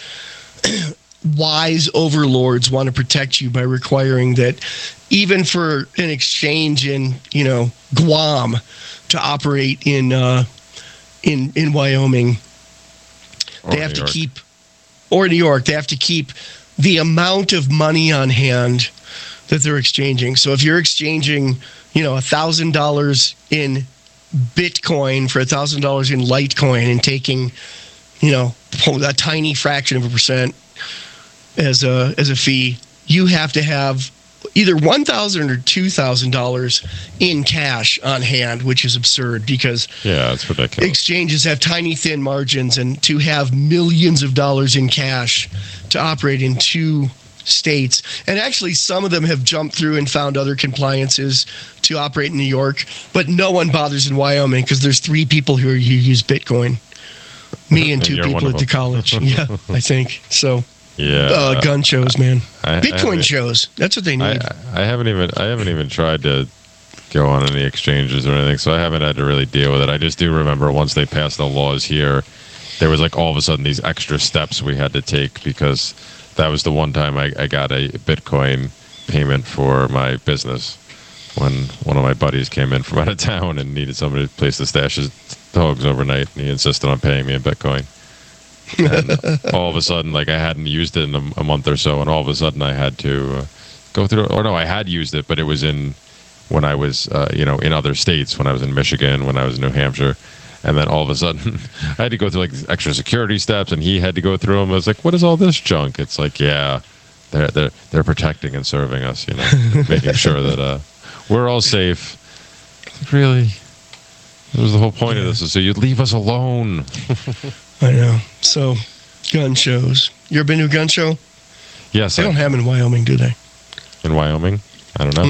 wise overlords want to protect you by requiring that even for an exchange in, you know, Guam to operate in uh, in in Wyoming, Or they have New to York. keep, or New York, they have to keep the amount of money on hand that they're exchanging. So if you're exchanging, you know, one thousand dollars in Bitcoin for one thousand dollars in Litecoin and taking, you know, a tiny fraction of a percent as a as a fee, you have to have either one thousand dollars or two thousand dollars in cash on hand, which is absurd because Yeah, it's ridiculous. exchanges have tiny, thin margins, and to have millions of dollars in cash to operate in two states, and actually some of them have jumped through and found other compliances to operate in New York, but no one bothers in Wyoming because there's three people who, are, who use Bitcoin. Me and And two you're one people of at the them. college. Yeah, I think. So, Yeah. uh, gun shows, man. I- I Bitcoin haven't- shows. That's what they need. I, I haven't even I haven't even tried to go on any exchanges or anything, so I haven't had to really deal with it. I just do remember once they passed the laws here, there was like all of a sudden these extra steps we had to take because that was the one time I, I got a Bitcoin payment for my business when one of my buddies came in from out of town and needed somebody to place to stash his dogs overnight, and he insisted on paying me in Bitcoin. And all of a sudden, like I hadn't used it in a, a month or so, and all of a sudden I had to uh, go through. Or no, I had used it, but it was in when I was, uh, you know, in other states. When I was in Michigan, when I was in New Hampshire, and then all of a sudden I had to go through like these extra security steps, and he had to go through them. I was like, "What is all this junk?" It's like, yeah, they're they're they're protecting and serving us, you know, making sure that uh, we're all safe. Really, that was the whole point of this, is so you'd leave us alone. I know. So, gun shows. You ever been to a gun show? Yes, They I- don't have them in Wyoming, do they? in Wyoming. I don't know.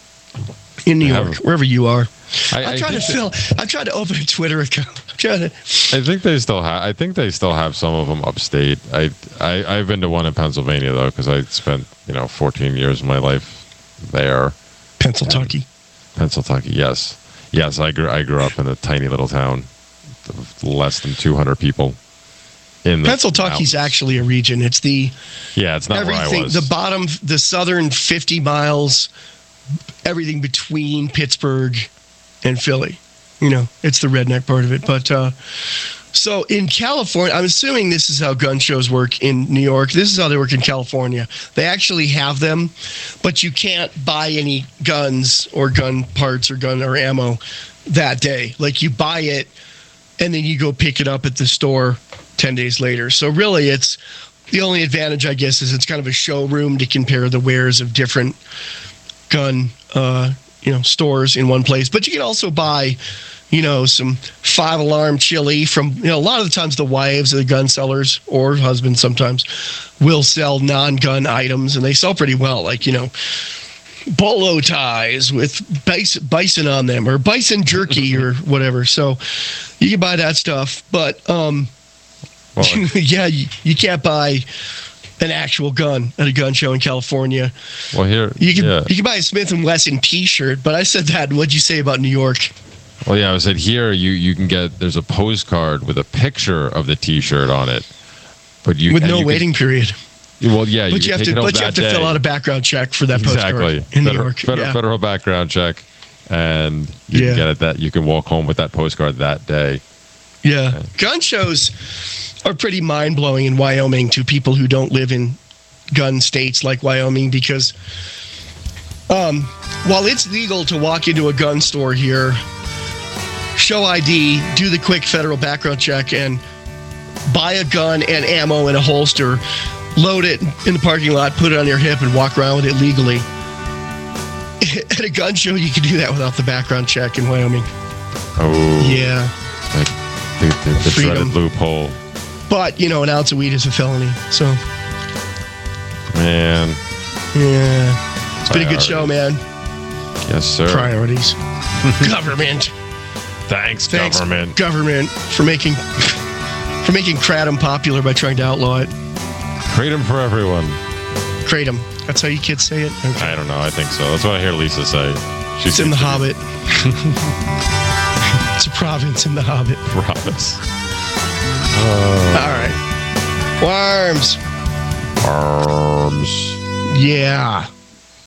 Mm. In New I York, haven't. wherever you are. I- I'm I trying to think fill. I'm trying to open a Twitter account. I'm trying to. I think they still have. I think they still have some of them upstate. I, I I've been to one in Pennsylvania though, because I spent you know fourteen years of my life there. Pennsylvania. Pennsylvania. Yes, yes. I grew I grew up in a tiny little town of less than two hundred people. In the Pennsylvania's mountains. actually a region. It's the Yeah, it's not where I everything. was. The bottom, the southern fifty miles, everything between Pittsburgh and Philly. You know, it's the redneck part of it. But uh, so in California, I'm assuming this is how gun shows work in New York. This is how they work in California. They actually have them, but you can't buy any guns or gun parts or gun or ammo that day. Like you buy it, and then you go pick it up at the store ten days later. So really, it's the only advantage, I guess, is it's kind of a showroom to compare the wares of different gun, uh, you know, stores in one place. But you can also buy, you know, some five alarm chili from, you know, a lot of the times the wives of the gun sellers or husbands sometimes will sell non-gun items, and they sell pretty well. Like, you know, bolo ties with bison, bison on them, or bison jerky or whatever. So you can buy that stuff. But um, Well, yeah, you, you can't buy an actual gun at a gun show in California. well, here You can yeah. you can buy a Smith and Wesson T-shirt, but I said that. What'd you say about New York? Well, yeah, I said here you you can get there's a postcard with a picture of the T-shirt on it, but you With and no you can- waiting period. well, yeah, But you, can have take to it home but you that have to day. fill out a background check for that Exactly. postcard in New Federal, York. federal, yeah. federal background check, and you Yeah. can get it that you can walk home with that postcard that day. Yeah. Gun shows are pretty mind-blowing in Wyoming to people who don't live in gun states like Wyoming, because um, while it's legal to walk into a gun store here show I D, do the quick federal background check, and buy a gun and ammo in a holster, load it in the parking lot, put it on your hip, and walk around with it legally. At a gun show, you can do that without the background check in Wyoming. Oh. Yeah. Like the, the, the shredded loophole. But, you know, an ounce of weed is a felony, so. Man. Yeah. It's been a good show, man. Yes, sir. Priorities. Government. Thanks, Thanks, government. Government, for making for making Kratom popular by trying to outlaw it. Kratom for everyone. Kratom. That's how you kids say it? Okay. I don't know. I think so. That's what I hear Lisa say. She it's in The Hobbit. It's a province in The Hobbit. Province. Uh, All right. Worms. Worms. Yeah.